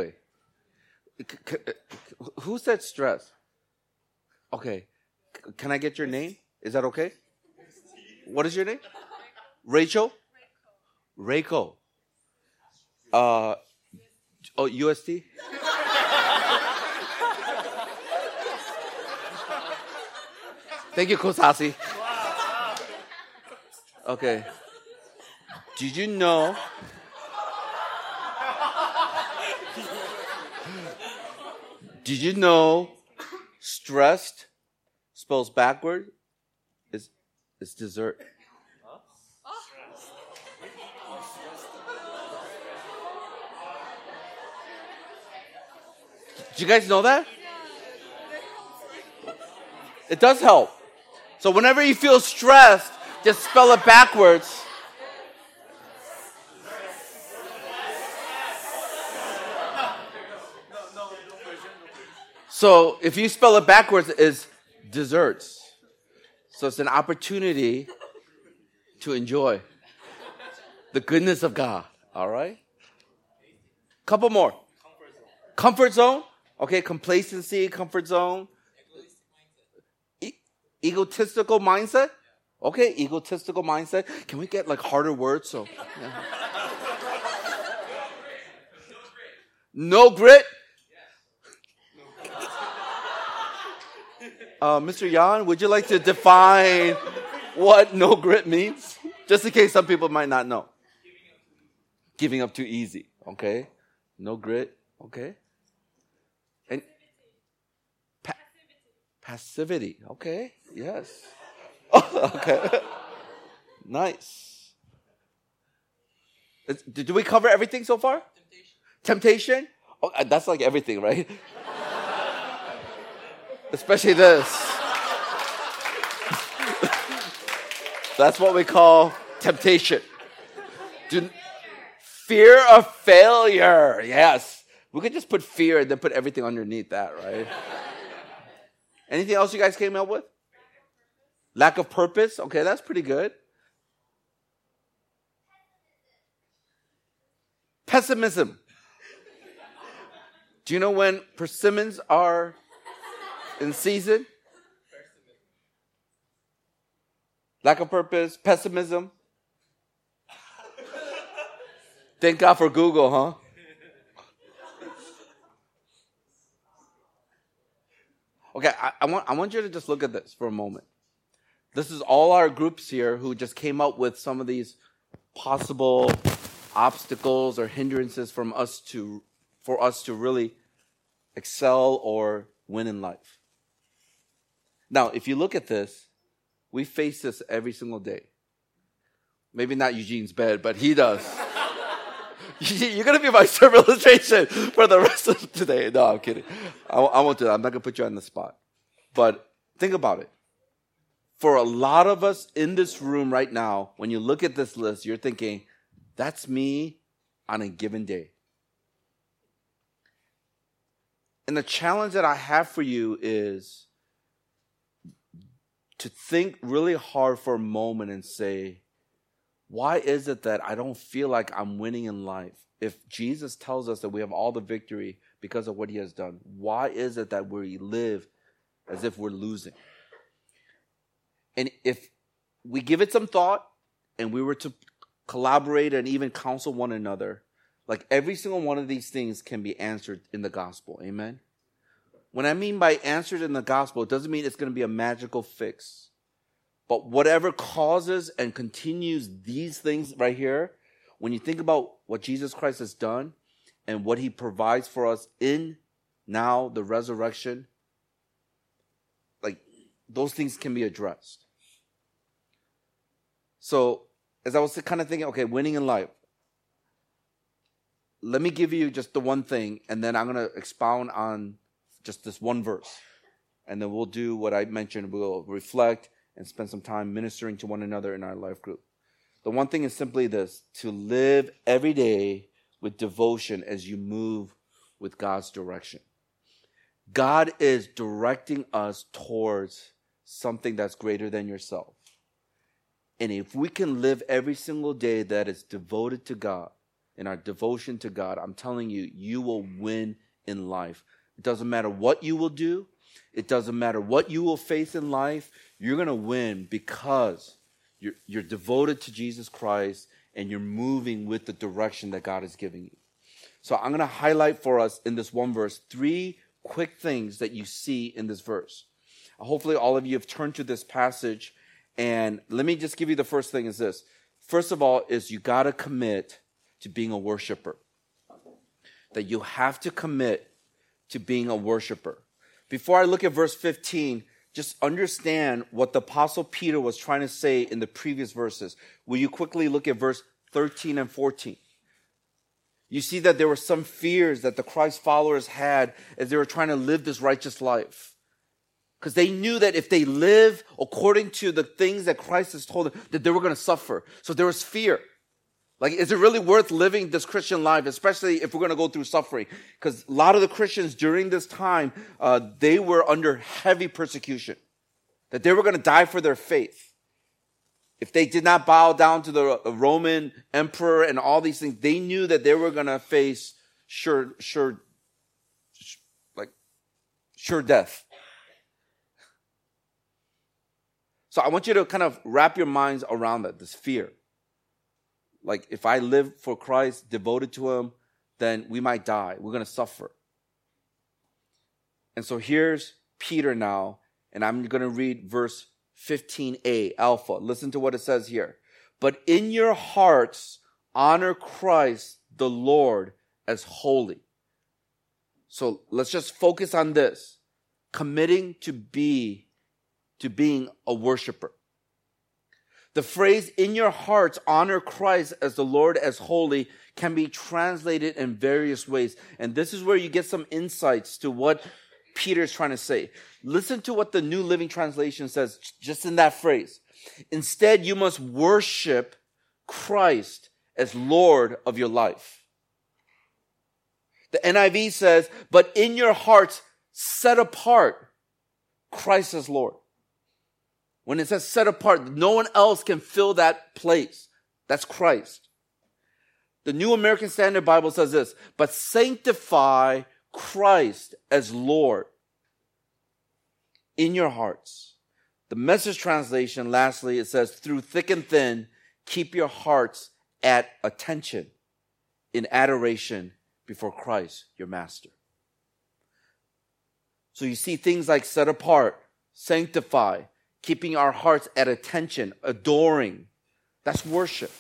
who said stress? Okay, can I get your name? Is that okay? What is your name? Rachel? Reiko. UST? Thank you, Kosasi. Okay. Did you know? Did you know stressed spells backward is dessert? Did you guys know that? It does help. So whenever you feel stressed, just spell it backwards. So if you spell it backwards, it's desserts. So it's an opportunity to enjoy the goodness of God. All right? Couple more. Comfort zone. Okay, complacency, comfort zone. Egotistical mindset. Okay, egotistical mindset. Can we get like harder words? So, yeah. No grit. Mr. Yan, would you like to define what no grit means? Just in case some people might not know. Giving up too easy. Okay. No grit. Okay. And passivity. Okay. Yes. Oh, okay. Nice. Did we cover everything so far? Temptation? Oh, that's like everything, right? Especially this. That's what we call temptation. Fear of failure. Yes. We could just put fear and then put everything underneath that, right? Anything else you guys came up with? Lack of purpose. Okay, that's pretty good. Pessimism. Do you know when persimmons are in season? Lack of purpose, pessimism. Thank God for Google, huh? Okay, I want you to just look at this for a moment. This is all our groups here who just came up with some of these possible obstacles or hindrances for us to really excel or win in life. Now, if you look at this, we face this every single day. Maybe not Eugene's bed, but he does. You're going to be my server illustration for the rest of today. No, I'm kidding. I won't do that. I'm not going to put you on the spot. But think about it. For a lot of us in this room right now, when you look at this list, you're thinking, that's me on a given day. And the challenge that I have for you is to think really hard for a moment and say, why is it that I don't feel like I'm winning in life? If Jesus tells us that we have all the victory because of what he has done, why is it that we live as if we're losing? And if we give it some thought and we were to collaborate and even counsel one another, like every single one of these things can be answered in the gospel. Amen? When I mean by answered in the gospel, it doesn't mean it's going to be a magical fix. But whatever causes and continues these things right here, when you think about what Jesus Christ has done and what he provides for us in now the resurrection, those things can be addressed. So, as I was kind of thinking, okay, winning in life, let me give you just the one thing, and then I'm going to expound on just this one verse. And then we'll do what I mentioned. We'll reflect and spend some time ministering to one another in our life group. The one thing is simply this: to live every day with devotion as you move with God's direction. God is directing us towards something that's greater than yourself. And if we can live every single day that is devoted to God, in our devotion to God, I'm telling you, you will win in life. It doesn't matter what you will do. It doesn't matter what you will face in life. You're going to win because you're devoted to Jesus Christ and you're moving with the direction that God is giving you. So I'm going to highlight for us in this one verse 3 quick things that you see in this verse. Hopefully all of you have turned to this passage, and let me just give you the first thing is this. First of all is you got to commit to being a worshiper. That you have to commit to being a worshiper. Before I look at verse 15, just understand what the Apostle Peter was trying to say in the previous verses. Will you quickly look at verse 13 and 14? You see that there were some fears that the Christ followers had as they were trying to live this righteous life. Because they knew that if they live according to the things that Christ has told them, that they were going to suffer. So there was fear. Like, is it really worth living this Christian life, especially if we're going to go through suffering? Because a lot of the Christians during this time, they were under heavy persecution. That they were going to die for their faith. If they did not bow down to the Roman emperor and all these things, they knew that they were going to face sure death. So I want you to kind of wrap your minds around that, this fear. Like, if I live for Christ, devoted to Him, then we might die. We're going to suffer. And so here's Peter now, and I'm going to read verse 15a, Alpha. Listen to what it says here. But in your hearts, honor Christ the Lord as holy. So let's just focus on this. Committing to being a worshiper. The phrase, in your hearts, honor Christ as the Lord as holy, can be translated in various ways. And this is where you get some insights to what Peter is trying to say. Listen to what the New Living Translation says just in that phrase. Instead, you must worship Christ as Lord of your life. The NIV says, but in your hearts, set apart Christ as Lord. When it says set apart, no one else can fill that place. That's Christ. The New American Standard Bible says this, but sanctify Christ as Lord in your hearts. The Message translation, lastly, it says, through thick and thin, keep your hearts at attention in adoration before Christ, your master. So you see things like set apart, sanctify, keeping our hearts at attention, adoring. That's worship.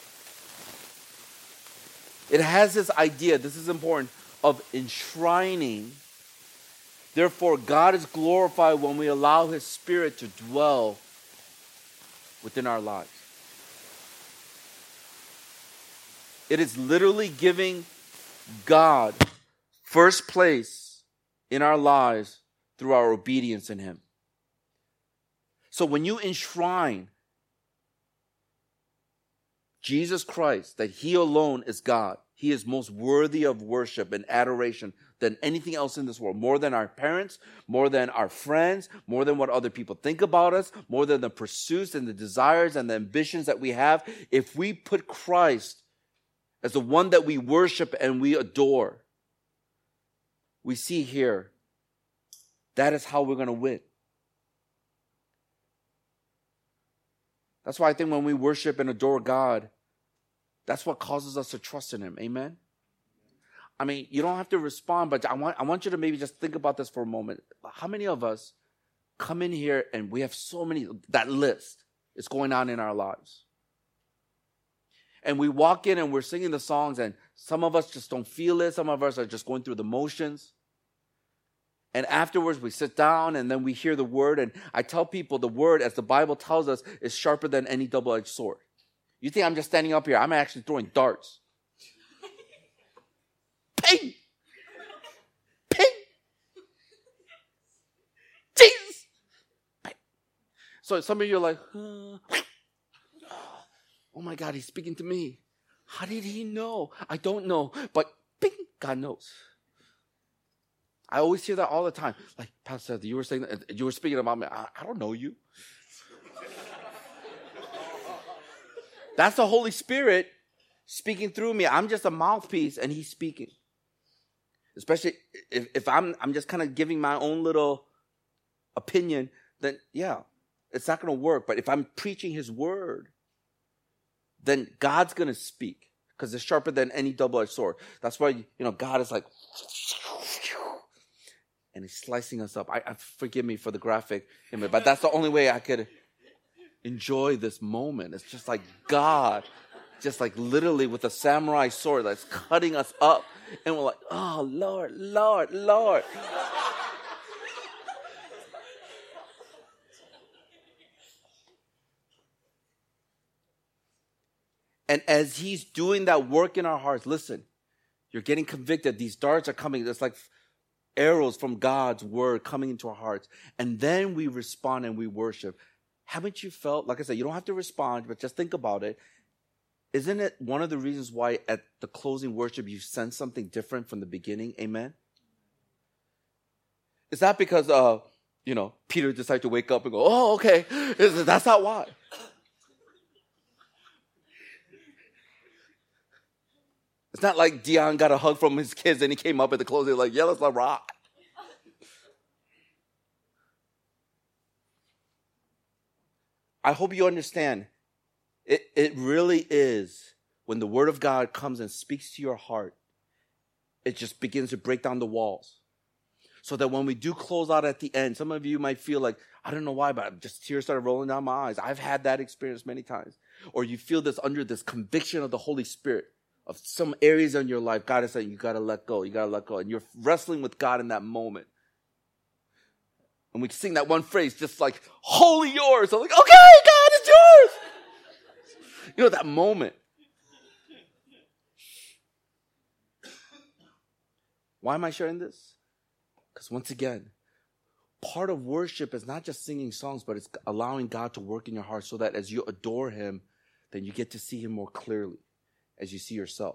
It has this idea, this is important, of enshrining. Therefore, God is glorified when we allow His Spirit to dwell within our lives. It is literally giving God first place in our lives through our obedience in Him. So when you enshrine Jesus Christ, that He alone is God, He is most worthy of worship and adoration than anything else in this world, more than our parents, more than our friends, more than what other people think about us, more than the pursuits and the desires and the ambitions that we have. If we put Christ as the one that we worship and we adore, we see here, that is how we're going to win. That's why I think when we worship and adore God, that's what causes us to trust in Him. Amen? I mean, you don't have to respond, but I want you to maybe just think about this for a moment. How many of us come in here and we have so many, that list is going on in our lives? And we walk in and we're singing the songs, and some of us just don't feel it. Some of us are just going through the motions. And afterwards, we sit down and then we hear the word. And I tell people the word, as the Bible tells us, is sharper than any double-edged sword. You think I'm just standing up here? I'm actually throwing darts. Ping! Ping! Jesus! Ping. So some of you are like, oh my God, he's speaking to me. How did he know? I don't know. But ping, God knows. I always hear that all the time. Like, Pastor, you were saying that, you were speaking about me. I don't know you. That's the Holy Spirit speaking through me. I'm just a mouthpiece and he's speaking. Especially if I'm just kind of giving my own little opinion, then yeah, it's not going to work. But if I'm preaching his word, then God's going to speak because it's sharper than any double-edged sword. That's why, God is like, and he's slicing us up. I forgive me for the graphic image, but that's the only way I could enjoy this moment. It's just like God, just like literally with a samurai sword that's cutting us up. And we're like, oh, Lord, Lord, Lord. And as he's doing that work in our hearts, listen, you're getting convicted. These darts are coming. It's like arrows from God's word coming into our hearts. And then we respond and we worship. Haven't you felt, like I said, you don't have to respond, but just think about it. Isn't it one of the reasons why at the closing worship you sense something different from the beginning? Amen? It's not because, Peter decided to wake up and go, oh, okay. That's not why. It's not like Dion got a hug from his kids and he came up at the closing like, yeah, let's rock. I hope you understand. It really is when the word of God comes and speaks to your heart, it just begins to break down the walls. So that when we do close out at the end, some of you might feel like, I don't know why, but just tears started rolling down my eyes. I've had that experience many times. Or you feel this under this conviction of the Holy Spirit of some areas in your life. God is saying, you got to let go. You got to let go. And you're wrestling with God in that moment. And we sing that one phrase, just like, wholly yours. I'm like, okay, God, it's yours. That moment. Why am I sharing this? Because once again, part of worship is not just singing songs, but it's allowing God to work in your heart so that as you adore him, then you get to see him more clearly as you see yourself.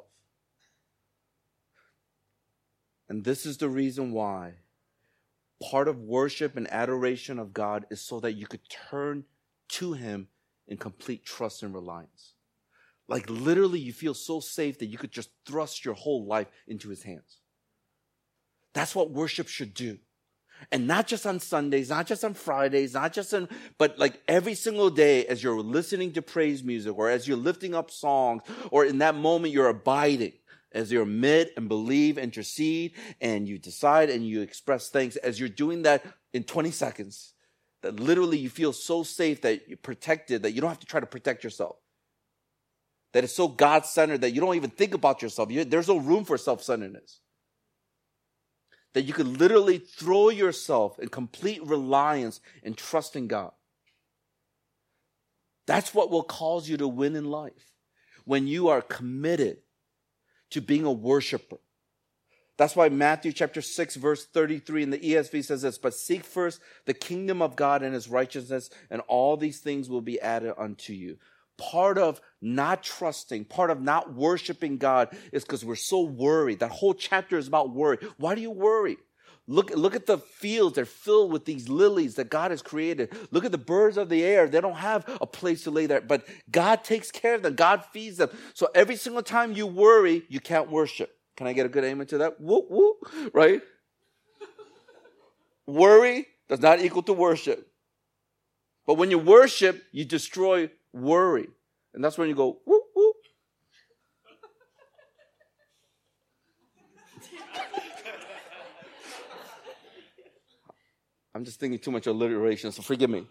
And this is the reason why part of worship and adoration of God is so that you could turn to him in complete trust and reliance. Like literally you feel so safe that you could just thrust your whole life into his hands. That's what worship should do. And not just on Sundays, not just on Fridays, but like every single day as you're listening to praise music or as you're lifting up songs or in that moment you're abiding. As you admit and believe, intercede, and you decide and you express thanks, as you're doing that in 20 seconds, that literally you feel so safe that you're protected, that you don't have to try to protect yourself. That it's so God-centered that you don't even think about yourself. There's no room for self-centeredness. That you could literally throw yourself in complete reliance and trust in God. That's what will cause you to win in life. When you are committed to being a worshiper. That's why Matthew chapter 6 verse 33 in the ESV says this, but seek first the kingdom of God and his righteousness, and all these things will be added unto you. Part of not trusting, part of not worshiping God is because we're so worried. That whole chapter is about worry. Why do you worry? Look at the fields. They're filled with these lilies that God has created. Look at the birds of the air. They don't have a place to lay there, but God takes care of them. God feeds them. So every single time you worry, you can't worship. Can I get a good amen to that? Whoop, whoop, right? Worry does not equal to worship. But when you worship, you destroy worry. And that's when you go, whoop, whoop. I'm just thinking too much alliteration, so forgive me.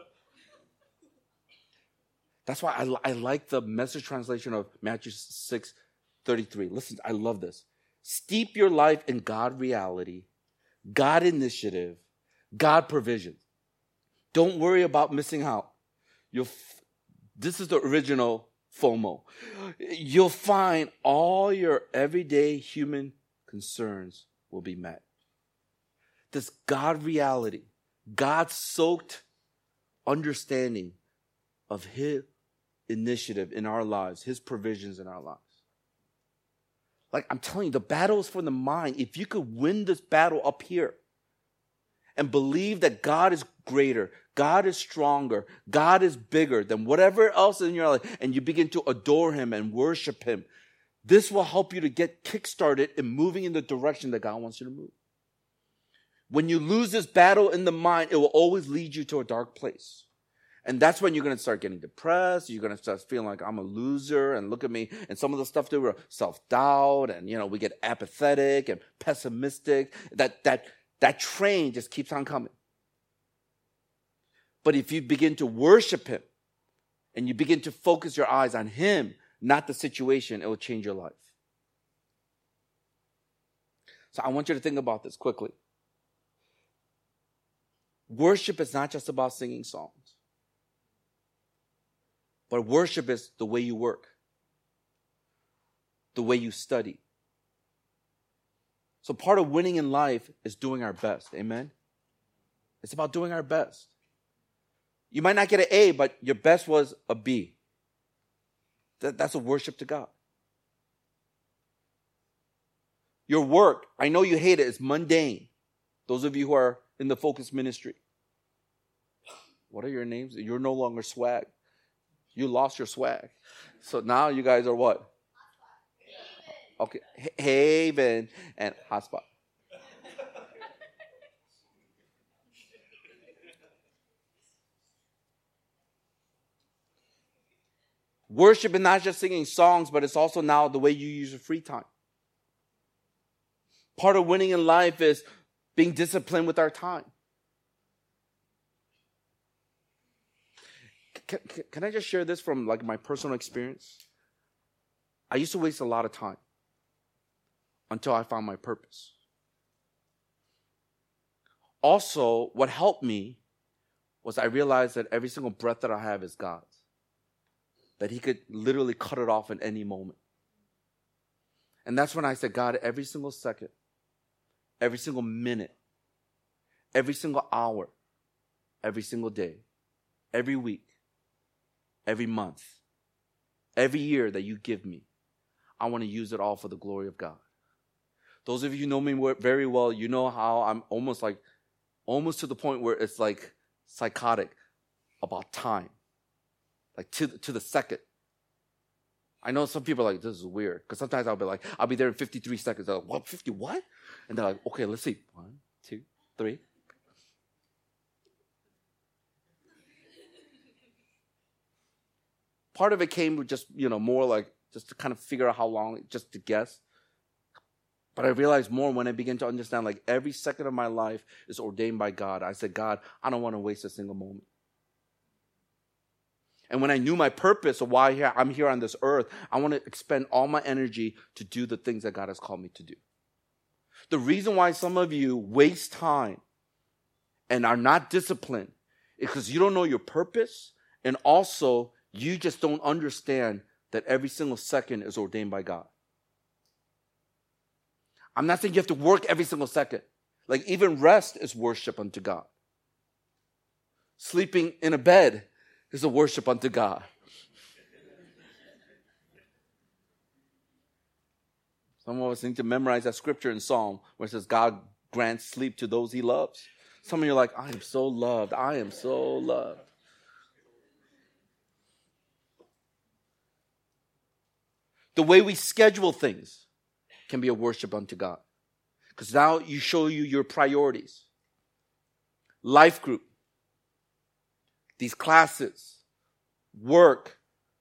That's why I like the Message translation of Matthew 6:33. Listen, I love this. Steep your life in God reality. God initiative, God provision. Don't worry about missing out. This is the original FOMO. You'll find all your everyday human concerns will be met. This God reality, God-soaked understanding of His initiative in our lives, His provisions in our lives. Like I'm telling you, the battle is for the mind. If you could win this battle up here and believe that God is greater, God is stronger, God is bigger than whatever else in your life, and you begin to adore Him and worship Him, this will help you to get kickstarted in moving in the direction that God wants you to move. When you lose this battle in the mind, it will always lead you to a dark place. And that's when you're going to start getting depressed. You're going to start feeling like I'm a loser and look at me. And some of the stuff that we're self-doubt and, we get apathetic and pessimistic. That train just keeps on coming. But if you begin to worship Him and you begin to focus your eyes on Him, not the situation, it will change your life. So I want you to think about this quickly. Worship is not just about singing songs. But worship is the way you work, the way you study. So part of winning in life is doing our best. Amen? It's about doing our best. You might not get an A, but your best was a B. That's a worship to God. Your work, I know you hate it, it's mundane. Those of you who are in the Focus ministry. What are your names? You're no longer swag. You lost your swag. So now you guys are what? Okay, Haven and Hotspot. Worship is not just singing songs, but it's also now the way you use your free time. Part of winning in life is being disciplined with our time. Can I just share this from my personal experience? I used to waste a lot of time until I found my purpose. Also, what helped me was I realized that every single breath that I have is God's. That He could literally cut it off at any moment. And that's when I said, God, every single second, every single minute, every single hour, every single day, every week, every month, every year that you give me, I want to use it all for the glory of God. Those of you who know me very well, you know how I'm almost to the point where it's like psychotic about time. Like to the second. I know some people are like, this is weird. Because sometimes I'll be there in 53 seconds. They're like, what, 50 what? And they're like, okay, let's see. 1, 2, 3. Part of it came with just, more like just to kind of figure out how long, just to guess. But I realized more when I began to understand every second of my life is ordained by God. I said, God, I don't want to waste a single moment. And when I knew my purpose of why I'm here on this earth, I want to expend all my energy to do the things that God has called me to do. The reason why some of you waste time and are not disciplined is because you don't know your purpose, and also you just don't understand that every single second is ordained by God. I'm not saying you have to work every single second. Even rest is worship unto God. Sleeping in a bed is a worship unto God. Some of us need to memorize that scripture in Psalm where it says God grants sleep to those He loves. Some of you are like, I am so loved. I am so loved. The way we schedule things can be a worship unto God. Because now you show you your priorities. Life group. These classes. Work.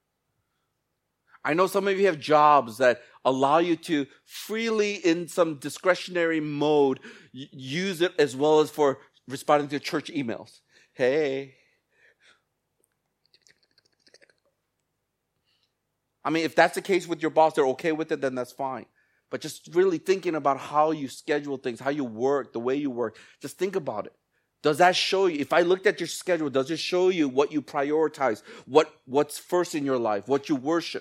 I know some of you have jobs that allow you to freely, in some discretionary mode, use it as well as for responding to church emails. Hey. I mean, if that's the case with your boss, they're okay with it, then that's fine. But just really thinking about how you schedule things, how you work, the way you work. Just think about it. Does that show you, if I looked at your schedule, does it show you what you prioritize, what's first in your life, what you worship?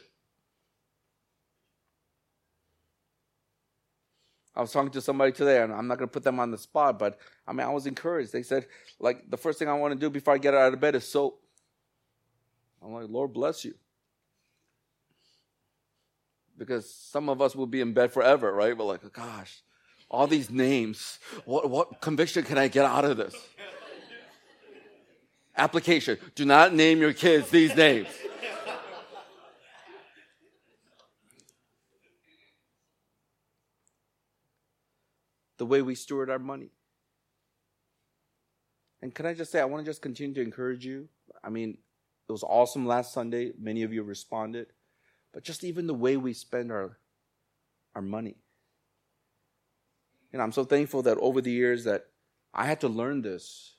I was talking to somebody today, and I'm not going to put them on the spot, but I was encouraged. They said, like, the first thing I want to do before I get out of bed is soap. I'm like, Lord bless you. Because some of us will be in bed forever, right? We're like, gosh, all these names. What conviction can I get out of this? Application. Do not name your kids these names. The way we steward our money. And can I just say, I want to just continue to encourage you. It was awesome last Sunday. Many of you responded. But just even the way we spend our money. I'm so thankful that over the years that I had to learn this.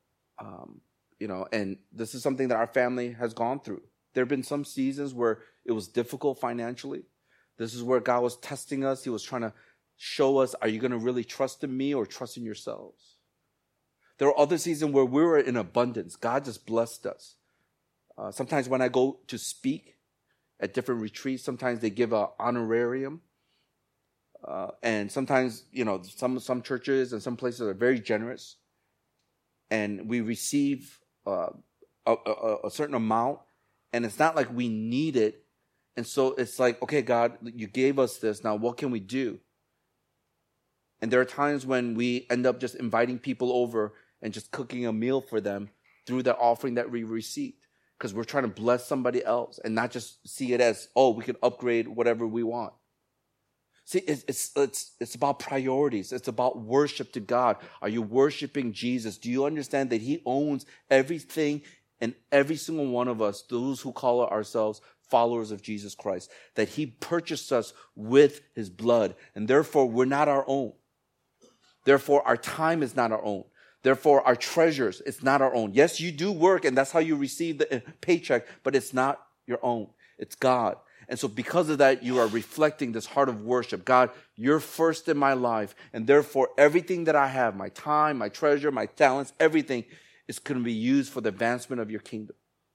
And this is something that our family has gone through. There have been some seasons where it was difficult financially. This is where God was testing us. He was trying to show us, are you going to really trust in me or trust in yourselves? There were other seasons where we were in abundance. God just blessed us. Sometimes when I go to speak at different retreats, sometimes they give an honorarium. And sometimes, some churches and some places are very generous. And we receive a certain amount. And it's not like we need it. And so it's like, okay, God, you gave us this. Now what can we do? And there are times when we end up just inviting people over and just cooking a meal for them through the offering that we received. Because we're trying to bless somebody else and not just see it as, we can upgrade whatever we want. See, it's about priorities. It's about worship to God. Are you worshiping Jesus? Do you understand that He owns everything and every single one of us, those who call ourselves followers of Jesus Christ, that He purchased us with His blood, and therefore we're not our own. Therefore, our time is not our own. Therefore, our treasures, it's not our own. Yes, you do work, and that's how you receive the paycheck, but it's not your own. It's God. And so because of that, you are reflecting this heart of worship. God, you're first in my life, and therefore everything that I have, my time, my treasure, my talents, everything is going to be used for the advancement of your kingdom.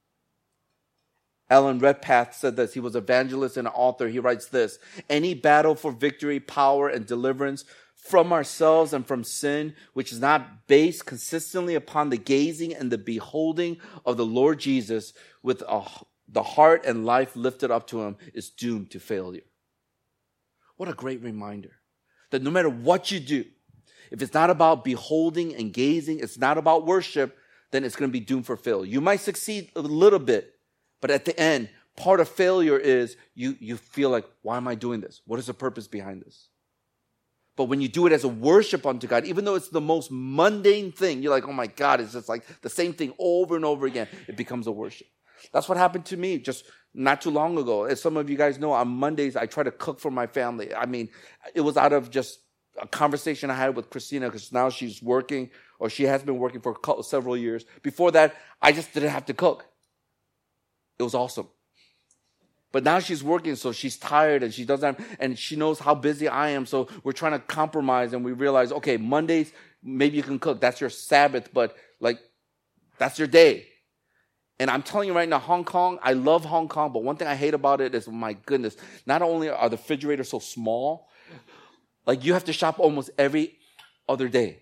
Alan Redpath said this. He was an evangelist and an author. He writes this: any battle for victory, power, and deliverance from ourselves and from sin, which is not based consistently upon the gazing and the beholding of the Lord Jesus with the heart and life lifted up to Him, is doomed to failure. What a great reminder that no matter what you do, if it's not about beholding and gazing, it's not about worship, then it's going to be doomed for failure. You might succeed a little bit, but at the end, part of failure is you feel like, why am I doing this? What is the purpose behind this? But when you do it as a worship unto God, even though it's the most mundane thing, you're like, oh my God, it's just like the same thing over and over again. It becomes a worship. That's what happened to me just not too long ago. As some of you guys know, on Mondays, I try to cook for my family. It was out of just a conversation I had with Christina, because now she's working, or she has been working for several years. Before that, I just didn't have to cook. It was awesome. But now she's working, so she's tired, and she doesn't have, and she knows how busy I am. So we're trying to compromise, and we realize, okay, Mondays, maybe you can cook. That's your Sabbath, but that's your day. And I'm telling you right now, Hong Kong, I love Hong Kong, but one thing I hate about it is, my goodness, not only are the refrigerators so small, you have to shop almost every other day.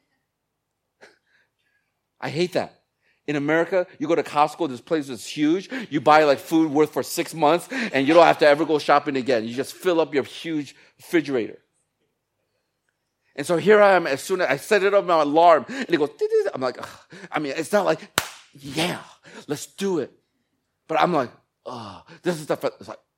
I hate that. In America, you go to Costco, this place is huge. You buy food worth for 6 months, and you don't have to ever go shopping again. You just fill up your huge refrigerator. And so here I am, as soon as I set it up my alarm, and it goes, I'm like, ugh. It's not like, yeah, let's do it. But I'm like, this is the, it's like,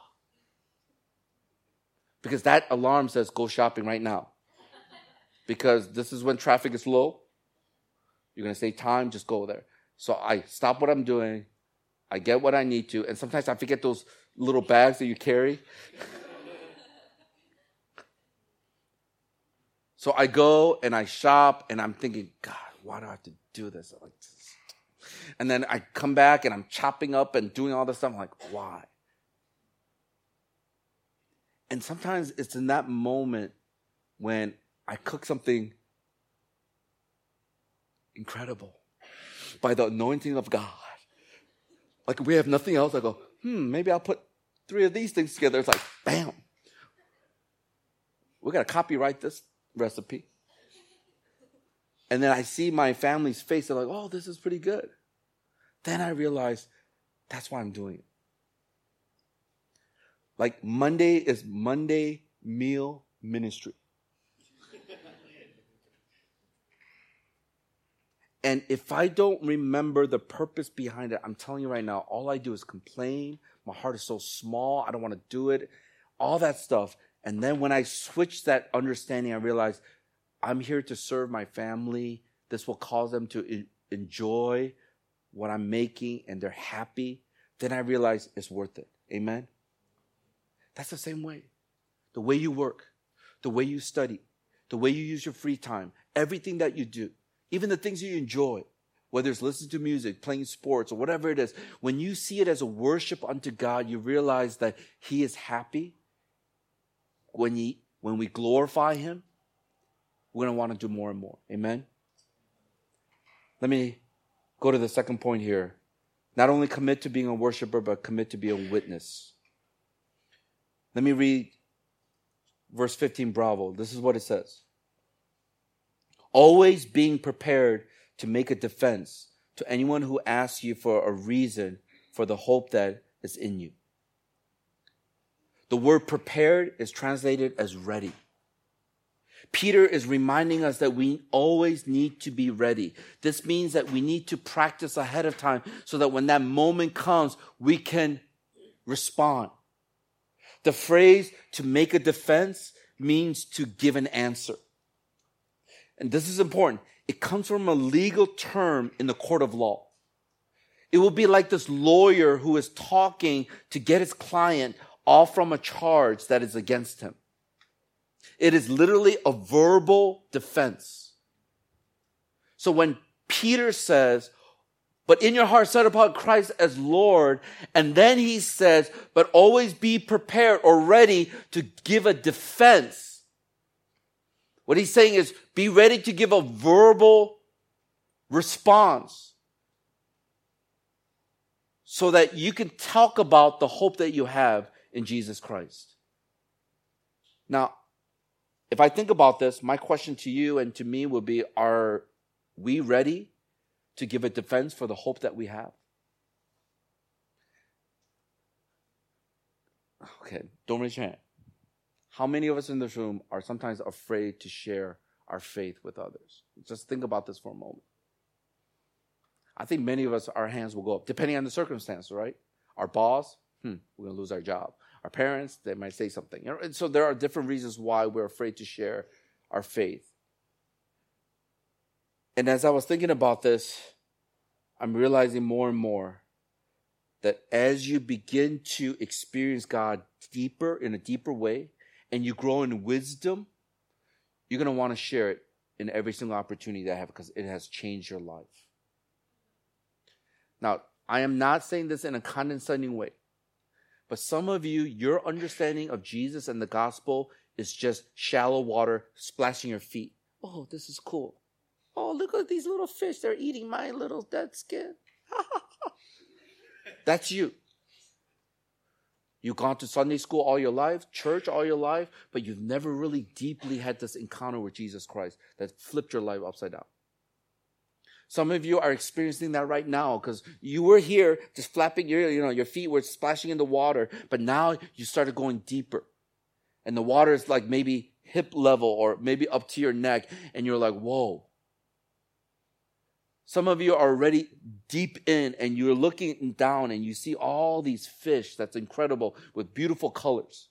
because that alarm says go shopping right now. Because this is when traffic is low. You're going to save time, just go there. So I stop what I'm doing. I get what I need to. And sometimes I forget those little bags that you carry. So I go and I shop, and I'm thinking, God, why do I have to do this? And then I come back and I'm chopping up and doing all this stuff. I'm like, why? And sometimes it's in that moment when I cook something incredible by the anointing of God. Like we have nothing else. I go, maybe I'll put 3 of these things together. It's like, bam. We got to copyright this recipe. And then I see my family's face. They're like, oh, this is pretty good. Then I realize that's why I'm doing it. Like Monday is Monday Meal Ministry. And if I don't remember the purpose behind it, I'm telling you right now, all I do is complain. My heart is so small. I don't want to do it. All that stuff. And then when I switch that understanding, I realize I'm here to serve my family. This will cause them to enjoy what I'm making and they're happy. Then I realize it's worth it. Amen? That's the same way. The way you work, the way you study, the way you use your free time, everything that you do. Even the things you enjoy, whether it's listening to music, playing sports, or whatever it is, when you see it as a worship unto God, you realize that He is happy. When we glorify Him, we're going to want to do more and more. Amen? Let me go to the second point here. Not only commit to being a worshiper, but commit to be a witness. Let me read verse 15, Bravo. This is what it says. Always being prepared to make a defense to anyone who asks you for a reason for the hope that is in you. The word prepared is translated as ready. Peter is reminding us that we always need to be ready. This means that we need to practice ahead of time so that when that moment comes, we can respond. The phrase to make a defense means to give an answer. And this is important. It comes from a legal term in the court of law. It will be like this lawyer who is talking to get his client off from a charge that is against him. It is literally a verbal defense. So when Peter says, but in your heart set apart Christ as Lord, and then he says, but always be prepared or ready to give a defense. What he's saying is, be ready to give a verbal response so that you can talk about the hope that you have in Jesus Christ. Now, if I think about this, my question to you and to me would be, are we ready to give a defense for the hope that we have? Okay, don't raise your hand. How many of us in this room are sometimes afraid to share our faith with others? Just think about this for a moment. I think many of us, our hands will go up, depending on the circumstance, right? Our boss, we're going to lose our job. Our parents, they might say something. And so there are different reasons why we're afraid to share our faith. And as I was thinking about this, I'm realizing more and more that as you begin to experience God deeper, in a deeper way, and you grow in wisdom, you're going to want to share it in every single opportunity that I have because it has changed your life. Now, I am not saying this in a condescending way, but some of you, your understanding of Jesus and the gospel is just shallow water splashing your feet. Oh, this is cool. Oh, look at these little fish. They're eating my little dead skin. That's you. You've gone to Sunday school all your life, church all your life, but you've never really deeply had this encounter with Jesus Christ that flipped your life upside down. Some of you are experiencing that right now because you were here just flapping your feet were splashing in the water, but now you started going deeper. And the water is like maybe hip level or maybe up to your neck, and you're like, whoa. Some of you are already deep in and you're looking down and you see all these fish that's incredible with beautiful colors.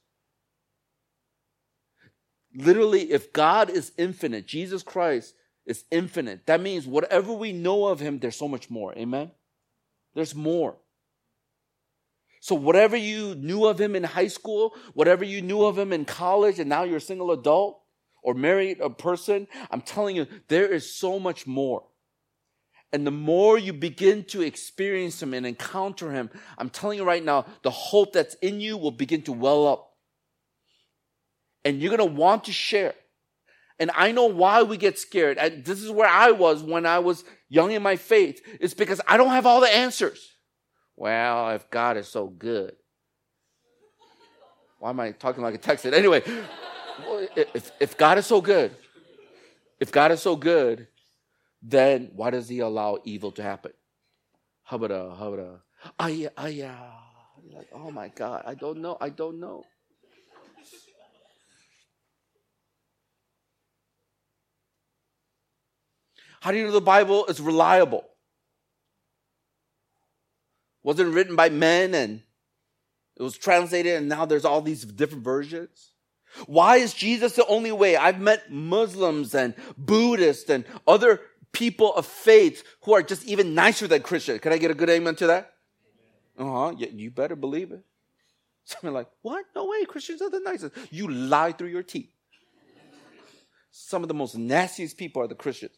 Literally, if God is infinite, Jesus Christ is infinite, that means whatever we know of him, there's so much more. Amen? There's more. So whatever you knew of him in high school, whatever you knew of him in college, and now you're a single adult or married a person, I'm telling you, there is so much more. And the more you begin to experience him and encounter him, I'm telling you right now, the hope that's in you will begin to well up. And you're going to want to share. And I know why we get scared. And this is where I was when I was young in my faith. It's because I don't have all the answers. Well, if God is so good. Why am I talking like a Texan? Anyway, if God is so good, then why does he allow evil to happen? Hubba. Yeah. Like, oh my God, I don't know. How do you know the Bible is reliable? Wasn't written by men and it was translated and now there's all these different versions. Why is Jesus the only way? I've met Muslims and Buddhists and other people of faith who are just even nicer than Christians. Can I get a good amen to that? You better believe it. Some are like, what? No way, Christians are the nicest. You lie through your teeth. Some of the most nastiest people are the Christians.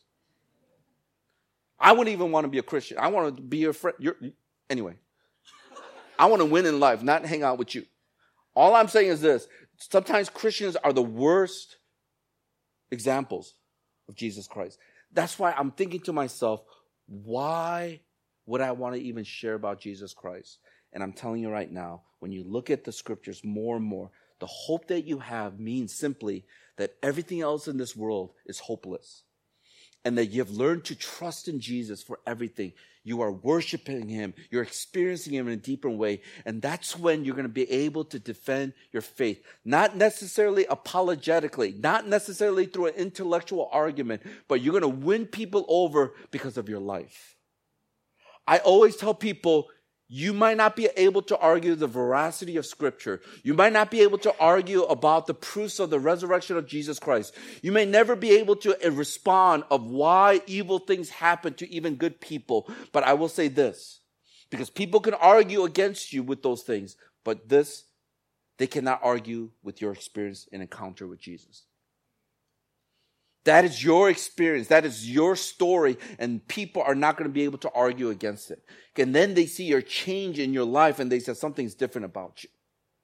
I wouldn't even want to be a Christian. I want to be your friend. Anyway, I want to win in life, not hang out with you. All I'm saying is this. Sometimes Christians are the worst examples of Jesus Christ. That's why I'm thinking to myself, why would I want to even share about Jesus Christ? And I'm telling you right now, when you look at the scriptures more and more, the hope that you have means simply that everything else in this world is hopeless. And that you've learned to trust in Jesus for everything. You are worshiping him. You're experiencing him in a deeper way. And that's when you're going to be able to defend your faith. Not necessarily apologetically. Not necessarily through an intellectual argument. But you're going to win people over because of your life. I always tell people, you might not be able to argue the veracity of Scripture. You might not be able to argue about the proofs of the resurrection of Jesus Christ. You may never be able to respond of why evil things happen to even good people. But I will say this, because people can argue against you with those things, but they cannot argue with your experience and encounter with Jesus. That is your experience. That is your story. And people are not going to be able to argue against it. And then they see your change in your life and they say something's different about you.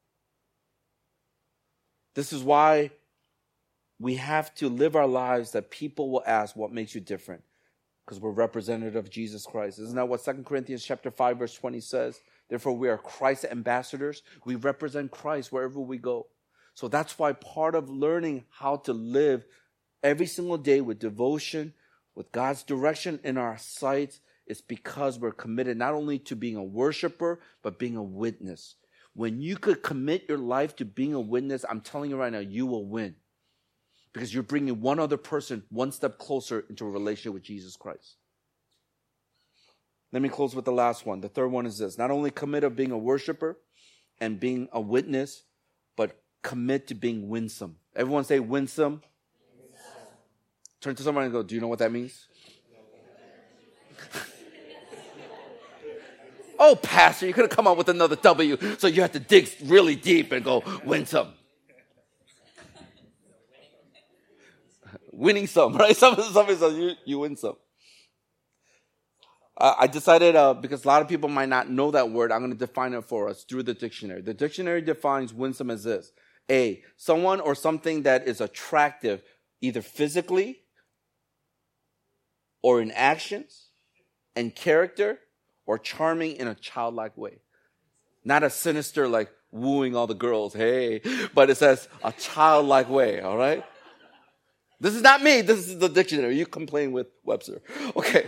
This is why we have to live our lives that people will ask, what makes you different? Because we're representative of Jesus Christ. Isn't that what 2 Corinthians chapter 5 verse 20 says? Therefore we are Christ's ambassadors. We represent Christ wherever we go. So that's why part of learning how to live every single day with devotion, with God's direction in our sights, is because we're committed not only to being a worshiper, but being a witness. When you could commit your life to being a witness, I'm telling you right now, you will win. Because you're bringing one other person one step closer into a relationship with Jesus Christ. Let me close with the last one. The third one is this. Not only commit to being a worshiper and being a witness, but commit to being winsome. Everyone say winsome. Turn to someone and go, do you know what that means? Oh, pastor, you could have come up with another W, so you have to dig really deep and go, win some. Winning some, right? Somebody says you win some. I decided, because a lot of people might not know that word, I'm going to define it for us through the dictionary. The dictionary defines winsome as this. A, someone or something that is attractive, either physically, or in actions and character, or charming in a childlike way. Not a sinister, like wooing all the girls, hey, but it says a childlike way, all right? This is not me, this is the dictionary. You complain with Webster. Okay.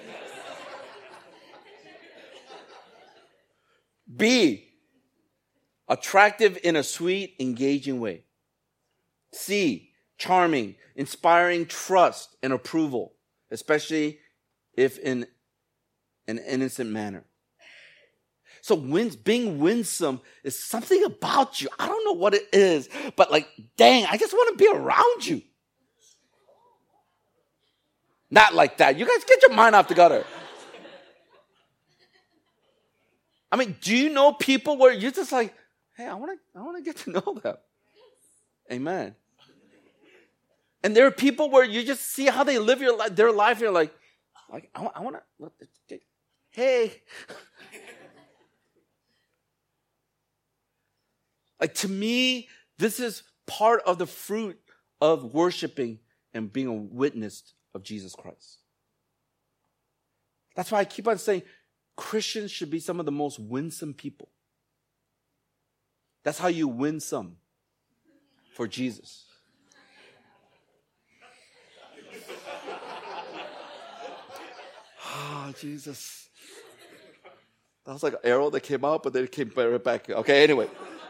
B, attractive in a sweet, engaging way. C, charming, inspiring trust and approval, especially if in an innocent manner. So being winsome is something about you. I don't know what it is, but like, dang, I just want to be around you. Not like that. You guys get your mind off the gutter. I mean, do you know people where you're just like, hey, I want to get to know them. Amen. And there are people where you just see how they live their life, and you're like I want to, hey. Like, to me, this is part of the fruit of worshiping and being a witness of Jesus Christ. That's why I keep on saying Christians should be some of the most winsome people. That's how you win some for Jesus. Ah, Jesus. That was like an arrow that came out, but then it came right back. Okay, anyway.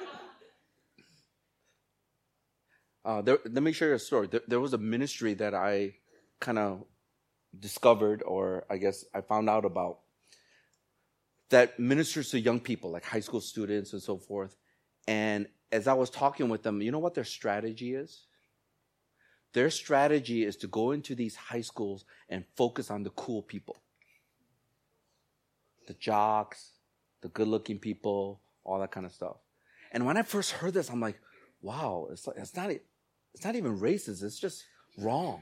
Let me share a story. There was a ministry that I kind of discovered, or I guess I found out about, that ministers to young people, like high school students and so forth. And as I was talking with them, you know what their strategy is? Their strategy is to go into these high schools and focus on the cool people. The jocks, the good-looking people, all that kind of stuff. And when I first heard this, I'm like, wow, it's not even racist. It's just wrong.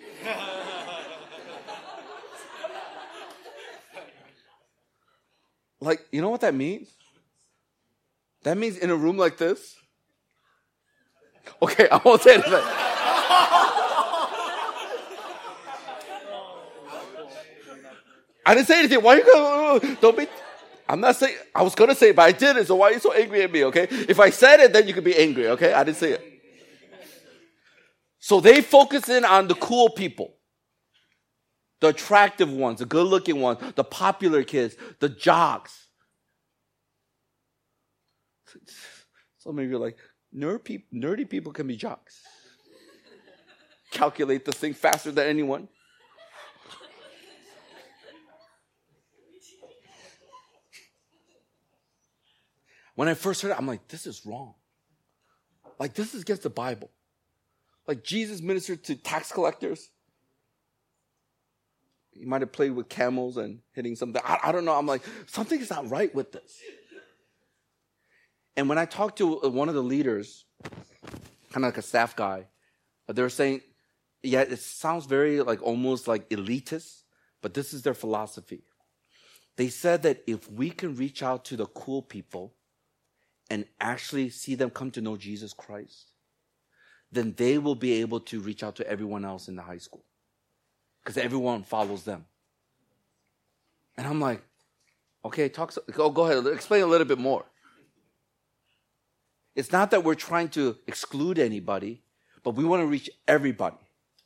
Like, you know what that means? That means in a room like this. Okay, I won't say anything. I didn't say anything. Why are you going? Don't be. I'm not saying. I was going to say it, but I didn't. So why are you so angry at me? Okay, if I said it, then you could be angry. Okay, I didn't say it. So they focus in on the cool people, the attractive ones, the good-looking ones, the popular kids, the jocks. Some of you are like, nerdy people can be jocks. Calculate this thing faster than anyone. When I first heard it, I'm like, this is wrong. Like, this is against the Bible. Like, Jesus ministered to tax collectors. He might have played with camels and hitting something. I don't know. I'm like, something is not right with this. And when I talked to one of the leaders, kind of like a staff guy, they were saying, yeah, it sounds very like almost like elitist, but this is their philosophy. They said that if we can reach out to the cool people and actually see them come to know Jesus Christ, then they will be able to reach out to everyone else in the high school. Because everyone follows them. And I'm like, okay, go ahead, explain a little bit more. It's not that we're trying to exclude anybody, but we want to reach everybody.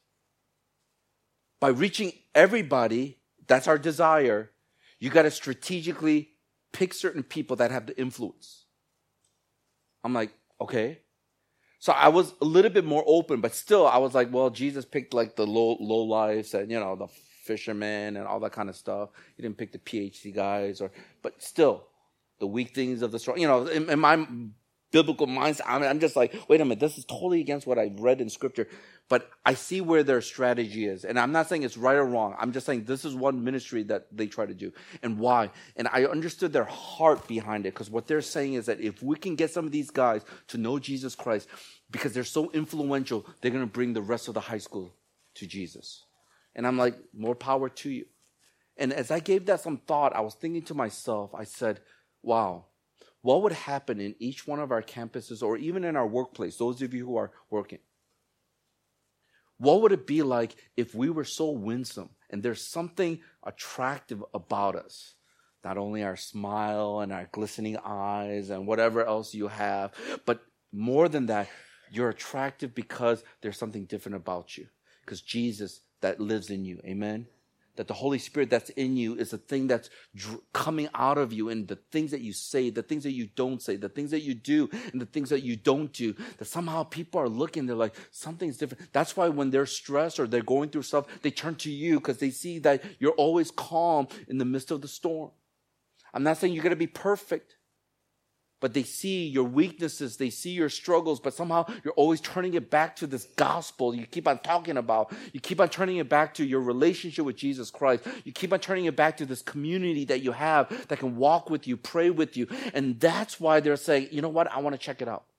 By reaching everybody, that's our desire, you got to strategically pick certain people that have the influence. I'm like, okay. So I was a little bit more open, but still I was like, well, Jesus picked like the low lives and, the fishermen and all that kind of stuff. He didn't pick the PhD guys, but still the weak things of the strong. In my biblical mindset, I'm just like, wait a minute, this is totally against what I've read in Scripture. But I see where their strategy is. And I'm not saying it's right or wrong. I'm just saying this is one ministry that they try to do. And why? And I understood their heart behind it. Because what they're saying is that if we can get some of these guys to know Jesus Christ, because they're so influential, they're going to bring the rest of the high school to Jesus. And I'm like, more power to you. And as I gave that some thought, I was thinking to myself, I said, wow, what would happen in each one of our campuses or even in our workplace, those of you who are working? What would it be like if we were so winsome and there's something attractive about us? Not only our smile and our glistening eyes and whatever else you have, but more than that, you're attractive because there's something different about you. Because Jesus that lives in you, amen? That the Holy Spirit that's in you is the thing that's coming out of you, and the things that you say, the things that you don't say, the things that you do, and the things that you don't do, that somehow people are looking, they're like, something's different. That's why when they're stressed or they're going through stuff, they turn to you because they see that you're always calm in the midst of the storm. I'm not saying you're going to be perfect, but they see your weaknesses, they see your struggles, but somehow you're always turning it back to this gospel you keep on talking about. You keep on turning it back to your relationship with Jesus Christ. You keep on turning it back to this community that you have that can walk with you, pray with you. And that's why they're saying, you know what, I want to check it out.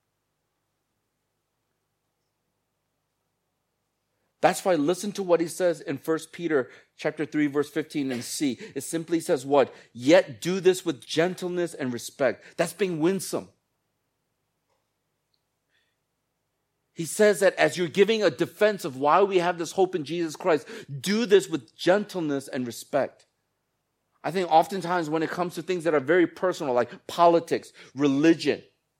That's why listen to what he says in 1 Peter chapter 3, verse 15 and C. It simply says what? Yet do this with gentleness and respect. That's being winsome. He says that as you're giving a defense of why we have this hope in Jesus Christ, do this with gentleness and respect. I think oftentimes when it comes to things that are very personal, like politics, religion,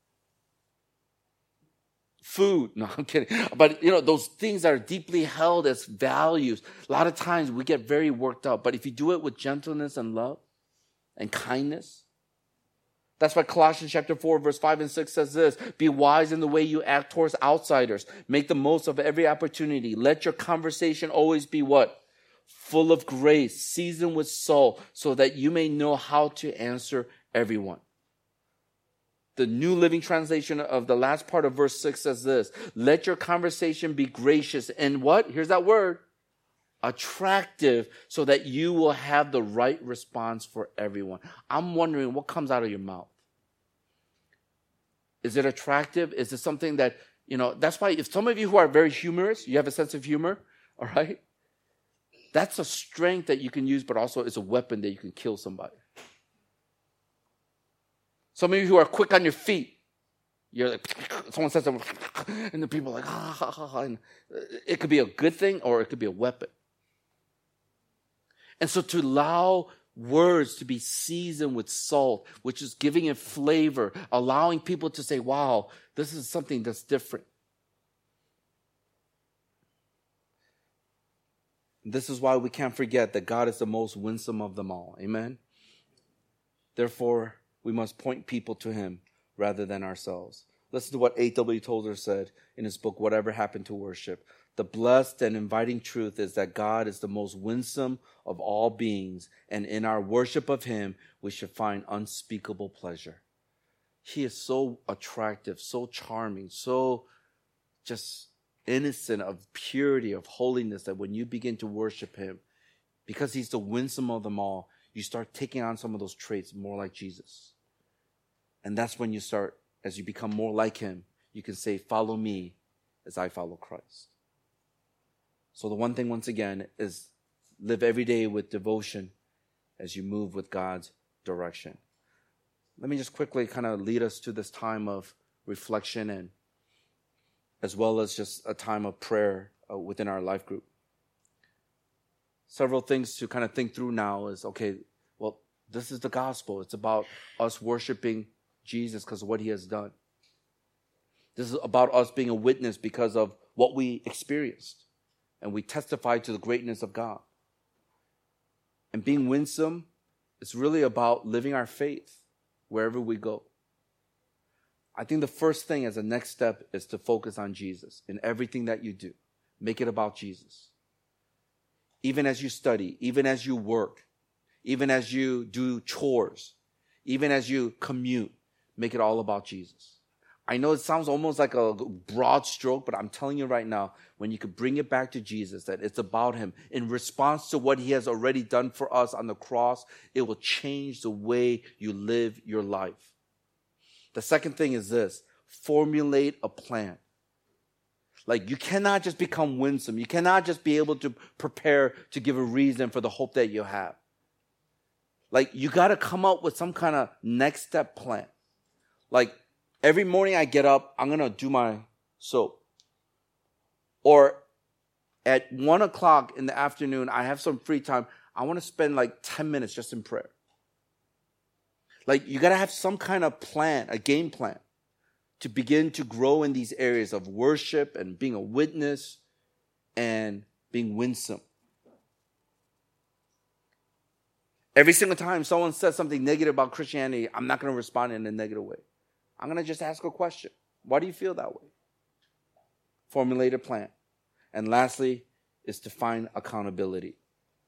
food, no, I'm kidding. But, those things that are deeply held as values, a lot of times we get very worked up. But if you do it with gentleness and love and kindness, that's why Colossians chapter 4, verse 5 and 6 says this: be wise in the way you act towards outsiders. Make the most of every opportunity. Let your conversation always be what? Full of grace, seasoned with salt, so that you may know how to answer everyone. The New Living Translation of the last part of verse 6 says this: let your conversation be gracious and what? Here's that word. Attractive, so that you will have the right response for everyone. I'm wondering what comes out of your mouth. Is it attractive? Is it something that, that's why if some of you who are very humorous, you have a sense of humor, all right? That's a strength that you can use, but also it's a weapon that you can kill somebody. Some of you who are quick on your feet, you're like, someone says something, and the people are like, ha, ha, ha, ha. And it could be a good thing or it could be a weapon. And so to allow words to be seasoned with salt, which is giving it flavor, allowing people to say, wow, this is something that's different. This is why we can't forget that God is the most winsome of them all. Amen? Therefore, we must point people to him rather than ourselves. Listen to what A.W. Tozer said in his book, Whatever Happened to Worship. The blessed and inviting truth is that God is the most winsome of all beings, and in our worship of him, we should find unspeakable pleasure. He is so attractive, so charming, so just innocent of purity, of holiness, that when you begin to worship him, because he's the winsome of them all, you start taking on some of those traits more like Jesus. And that's when you start, as you become more like him, you can say, follow me as I follow Christ. So the one thing, once again, is live every day with devotion as you move with God's direction. Let me just quickly kind of lead us to this time of reflection, and as well as just a time of prayer within our life group. Several things to kind of think through now is, okay, well, this is the gospel. It's about us worshiping Jesus because of what he has done. This is about us being a witness because of what we experienced. And we testify to the greatness of God. And being winsome is really about living our faith wherever we go. I think the first thing as a next step is to focus on Jesus in everything that you do. Make it about Jesus. Even as you study, even as you work, even as you do chores, even as you commute, make it all about Jesus. I know it sounds almost like a broad stroke, but I'm telling you right now, when you could bring it back to Jesus, that it's about him. In response to what he has already done for us on the cross, it will change the way you live your life. The second thing is this: formulate a plan. Like, you cannot just become winsome. You cannot just be able to prepare to give a reason for the hope that you have. Like, you got to come up with some kind of next step plan. Like, every morning I get up, I'm going to do my soap. Or at 1 o'clock in the afternoon, I have some free time. I want to spend like 10 minutes just in prayer. Like, you got to have some kind of plan, a game plan, to begin to grow in these areas of worship and being a witness and being winsome. Every single time someone says something negative about Christianity, I'm not going to respond in a negative way. I'm going to just ask a question. Why do you feel that way? Formulate a plan. And lastly is to find accountability.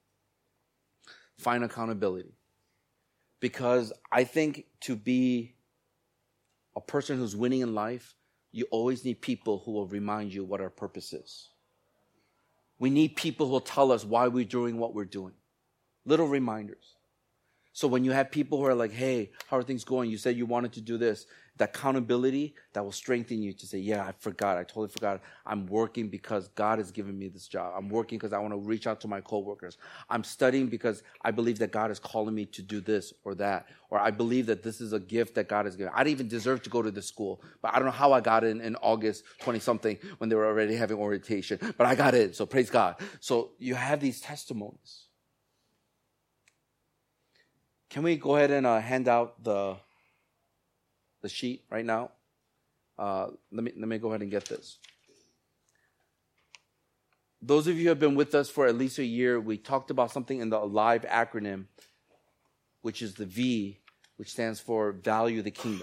Find accountability. Because I think to be a person who's winning in life, you always need people who will remind you what our purpose is. We need people who will tell us why we're doing what we're doing. Little reminders. So when you have people who are like, hey, how are things going? You said you wanted to do this. The accountability, that will strengthen you to say, yeah, I forgot. I totally forgot. I'm working because God has given me this job. I'm working because I want to reach out to my coworkers. I'm studying because I believe that God is calling me to do this or that. Or I believe that this is a gift that God has given. I didn't even deserve to go to this school, but I don't know how I got in August 20-something when they were already having orientation. But I got in, so praise God. So you have these testimonies. Can we go ahead and hand out the sheet right now? Let me go ahead and get this. Those of you who have been with us for at least a year, we talked about something in the ALIVE acronym, which is the V, which stands for Value the Kingdom.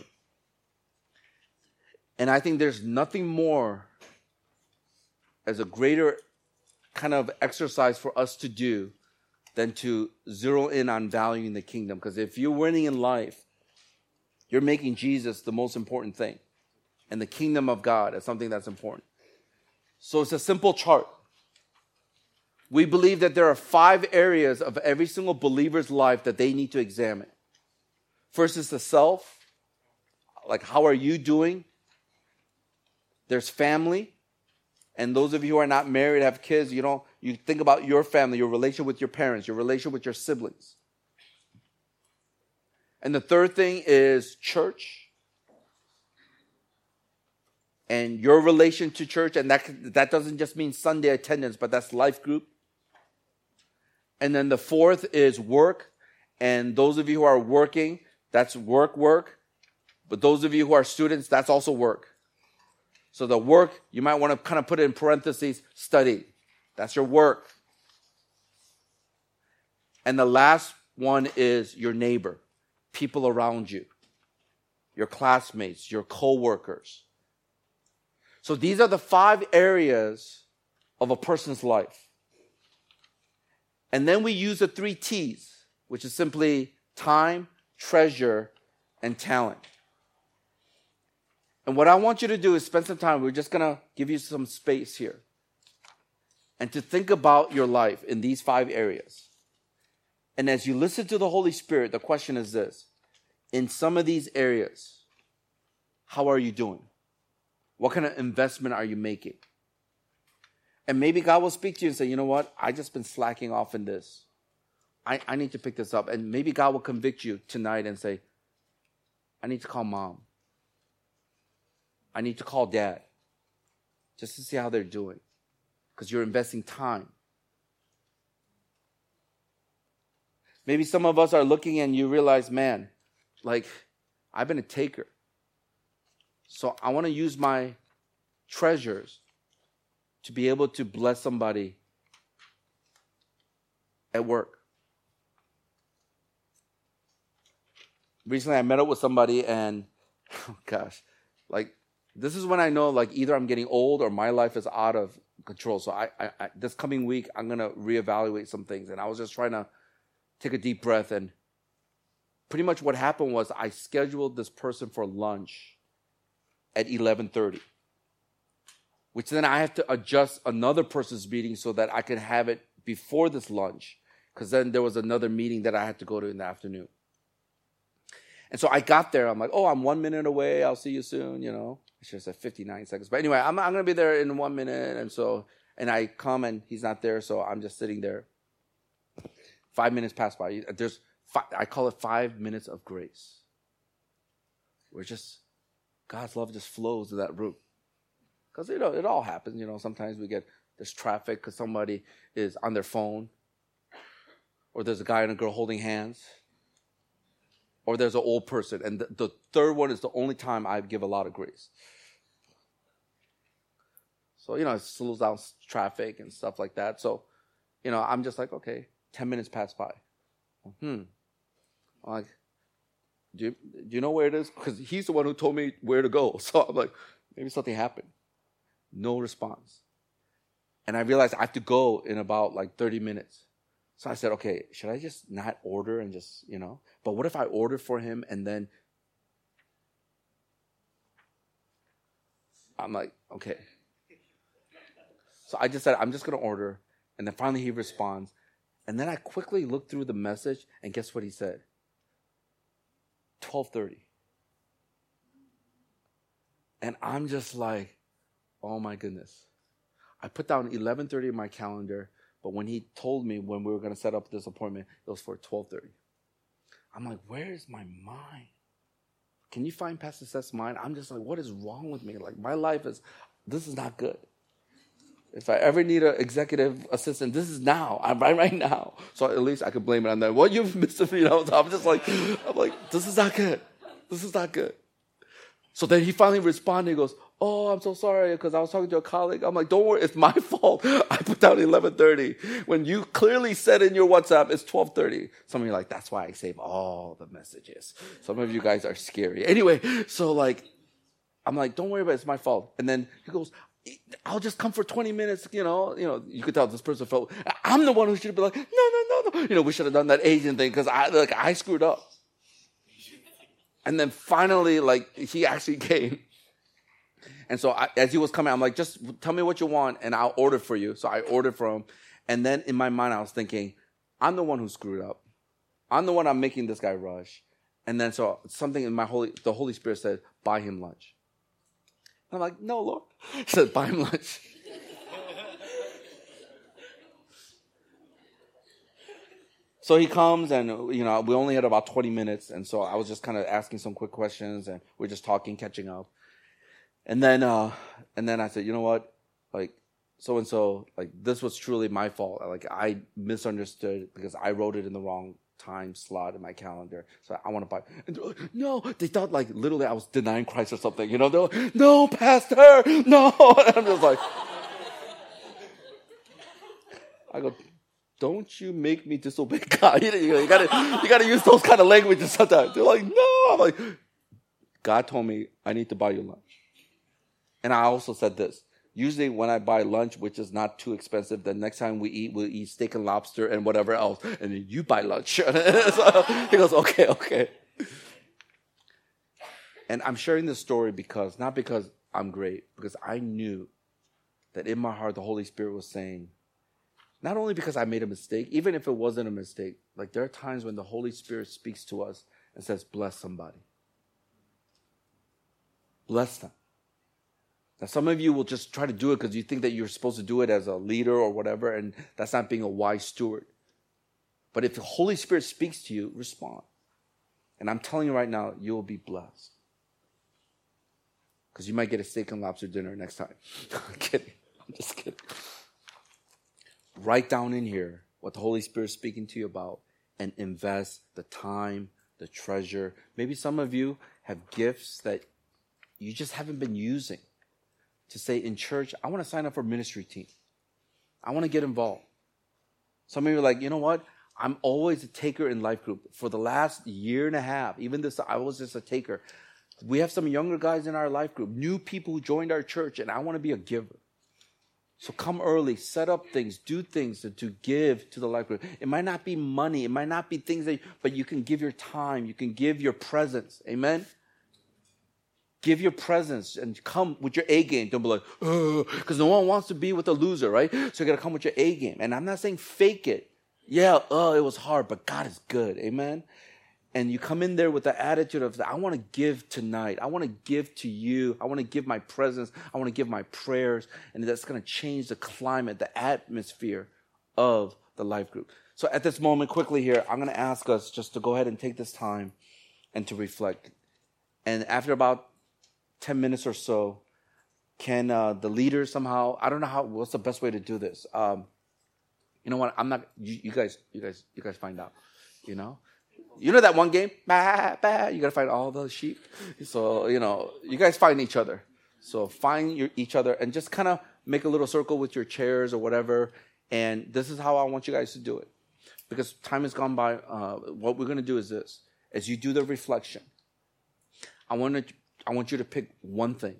And I think there's nothing more as a greater kind of exercise for us to do than to zero in on valuing the kingdom. Because if you're winning in life, you're making Jesus the most important thing. And the kingdom of God is something that's important. So it's a simple chart. We believe that there are 5 areas of every single believer's life that they need to examine. First is the self. Like, how are you doing? There's family. And those of you who are not married, have kids, you think about your family, your relation with your parents, your relation with your siblings. And the third thing is church. And your relation to church, and that doesn't just mean Sunday attendance, but that's life group. And then the fourth is work. And those of you who are working, that's work. But those of you who are students, that's also work. So the work, you might want to kind of put it in parentheses, study. That's your work. And the last one is your neighbor, people around you, your classmates, your co-workers. So these are the 5 areas of a person's life. And then we use the 3 T's, which is simply time, treasure, and talent. And what I want you to do is spend some time. We're just going to give you some space here. And to think about your life in these 5 areas. And as you listen to the Holy Spirit, the question is this. In some of these areas, how are you doing? What kind of investment are you making? And maybe God will speak to you and say, you know what? I just been slacking off in this. I need to pick this up. And maybe God will convict you tonight and say, I need to call mom. I need to call dad just to see how they're doing because you're investing time. Maybe some of us are looking and you realize, man, like I've been a taker. So I want to use my treasures to be able to bless somebody at work. Recently I met up with somebody and, oh gosh, like, this is when I know, like, either I'm getting old or my life is out of control. So I this coming week, I'm going to reevaluate some things. And I was just trying to take a deep breath. And pretty much what happened was I scheduled this person for lunch at 11:30, which then I have to adjust another person's meeting so that I can have it before this lunch, because then there was another meeting that I had to go to in the afternoon. And so I got there. I'm like, oh, I'm 1 minute away. I'll see you soon, I should have said 59 seconds. But anyway, I'm going to be there in 1 minute. And I come and he's not there. So I'm just sitting there. 5 minutes pass by. I call it 5 minutes of grace. Where God's love just flows to that room. Because, it all happens. Sometimes there's traffic because somebody is on their phone. Or there's a guy and a girl holding hands. Or there's an old person. And the third one is the only time I give a lot of grace. So, it slows down traffic and stuff like that. So, I'm just like, okay, 10 minutes pass by. I'm like, do you know where it is? Because he's the one who told me where to go. So I'm like, maybe something happened. No response. And I realized I have to go in about 30 minutes. So I said, okay, should I just not order and just, But what if I order for him and then I'm like, okay. So I just said, I'm just going to order. And then finally he responds. And then I quickly looked through the message and guess what he said? 12:30. And I'm just like, oh my goodness. I put down 11:30 in my calendar, but when he told me when we were going to set up this appointment, it was for 12:30. I'm like, where is my mind? Can you find Pastor Seth's mind? I'm just like, what is wrong with me? Like, my life this is not good. If I ever need an executive assistant, this is now. I'm right now. So at least I could blame it on them. What you've missed, I'm just like, this is not good. This is not good. So then he finally responded. He goes, oh, I'm so sorry because I was talking to a colleague. I'm like, don't worry, it's my fault. I put down 11:30 when you clearly said in your WhatsApp it's 12:30. Some of you are like, that's why I save all the messages. Some of you guys are scary. Anyway, so like, I'm like, don't worry about it. It's my fault. And then he goes, I'll just come for 20 minutes. You could tell this person felt, I'm the one who should have been like, no. We should have done that Asian thing because I screwed up. And then finally, he actually came. And so as he was coming, I'm like, just tell me what you want and I'll order for you. So I ordered for him. And then in my mind, I was thinking, I'm the one who screwed up. I'm the one I'm making this guy rush. And then so something in the Holy Spirit said, buy him lunch. And I'm like, no, Lord. He said, buy him lunch. So he comes and, we only had about 20 minutes. And so I was just kind of asking some quick questions and we're just talking, catching up. And then I said, you know what? So-and-so, this was truly my fault. I misunderstood because I wrote it in the wrong time slot in my calendar. So I want to buy. And they're like, no, they thought literally I was denying Christ or something. They're like, no, Pastor, no. And I'm just like, I go, don't you make me disobey God. You gotta use those kind of languages sometimes. They're like, no. I'm like, God told me I need to buy you lunch. And I also said this. Usually when I buy lunch, which is not too expensive, the next time we'll eat steak and lobster and whatever else. And then you buy lunch. So he goes, okay. And I'm sharing this story not because I'm great, because I knew that in my heart the Holy Spirit was saying, not only because I made a mistake, even if it wasn't a mistake, there are times when the Holy Spirit speaks to us and says, bless somebody. Bless them. Now, some of you will just try to do it because you think that you're supposed to do it as a leader or whatever, and that's not being a wise steward. But if the Holy Spirit speaks to you, respond. And I'm telling you right now, you will be blessed. Because you might get a steak and lobster dinner next time. I'm kidding. I'm just kidding. Write down in here what the Holy Spirit is speaking to you about and invest the time, the treasure. Maybe some of you have gifts that you just haven't been using. To say in church, I want to sign up for ministry team. I want to get involved. Some of you are like, you know what? I'm always a taker in life group. For the last year and a half, I was just a taker. We have some younger guys in our life group, new people who joined our church, and I want to be a giver. So come early, set up things, do things to give to the life group. It might not be money. It might not be things but you can give your time. You can give your presence. Amen? Give your presence and come with your A game. Don't be like, because no one wants to be with a loser, right? So you got to come with your A game. And I'm not saying fake it. Yeah, it was hard, but God is good. Amen? And you come in there with the attitude of, I want to give tonight. I want to give to you. I want to give my presence. I want to give my prayers. And that's going to change the climate, the atmosphere of the life group. So at this moment, quickly here, I'm going to ask us just to go ahead and take this time and to reflect. And after about 10 minutes or so, can the leader somehow, I don't know what's the best way to do this. You know what? I'm not, you guys find out, You know that one game? Bah, bah, you got to find all the sheep. So, you guys find each other. So find each other and just kind of make a little circle with your chairs or whatever. And this is how I want you guys to do it. Because time has gone by. What we're going to do is this. As you do the reflection, I want you to pick one thing.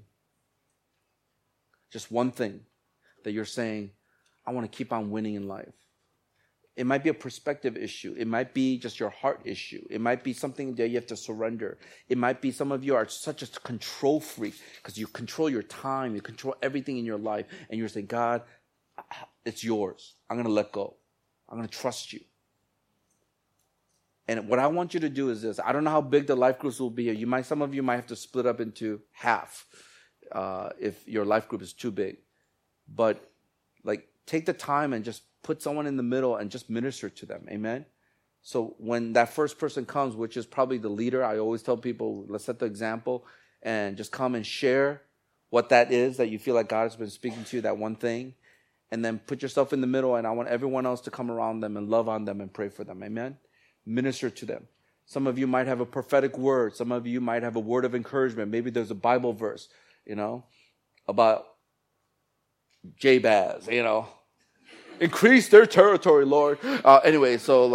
Just one thing that you're saying, I want to keep on winning in life. It might be a perspective issue. It might be just your heart issue. It might be something that you have to surrender. It might be some of you are such a control freak because you control your time. You control everything in your life. And you're saying, God, it's yours. I'm going to let go. I'm going to trust you. And what I want you to do is this. I don't know how big the life groups will be. Some of you might have to split up into half if your life group is too big. But like, take the time and just put someone in the middle and just minister to them. Amen. So when that first person comes, which is probably the leader, I always tell people, let's set the example and just come and share what that is that you feel like God has been speaking to you, that one thing. And then put yourself in the middle, and I want everyone else to come around them and love on them and pray for them. Amen. Minister to them. Some of you might have a prophetic word. Some of you might have a word of encouragement. Maybe there's a Bible verse, about Jabez, increase their territory, Lord. Anyway, so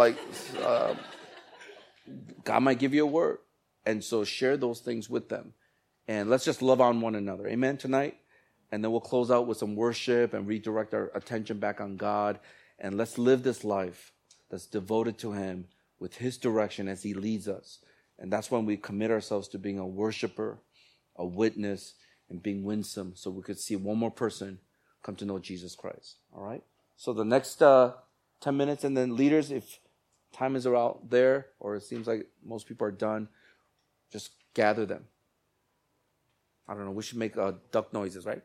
God might give you a word. And so share those things with them. And let's just love on one another. Amen tonight. And then we'll close out with some worship and redirect our attention back on God. And let's live this life that's devoted to Him with His direction as He leads us. And that's when we commit ourselves to being a worshiper, a witness, and being winsome, so we could see one more person come to know Jesus Christ. All right? So the next 10 minutes, and then leaders, if time is out there, or it seems like most people are done, just gather them. I don't know, we should make duck noises, right?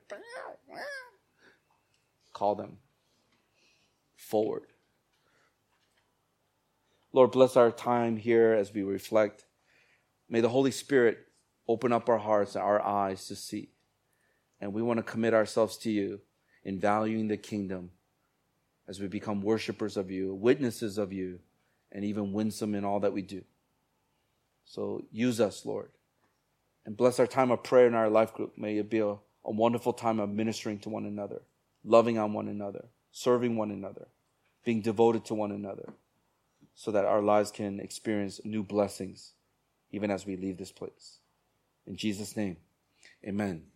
Call them forward. Lord, bless our time here as we reflect. May the Holy Spirit open up our hearts and our eyes to see. And we want to commit ourselves to you in valuing the kingdom as we become worshipers of you, witnesses of you, and even winsome in all that we do. So use us, Lord. And bless our time of prayer in our life group. May it be a wonderful time of ministering to one another, loving on one another, serving one another, being devoted to one another, so that our lives can experience new blessings even as we leave this place. In Jesus' name, amen.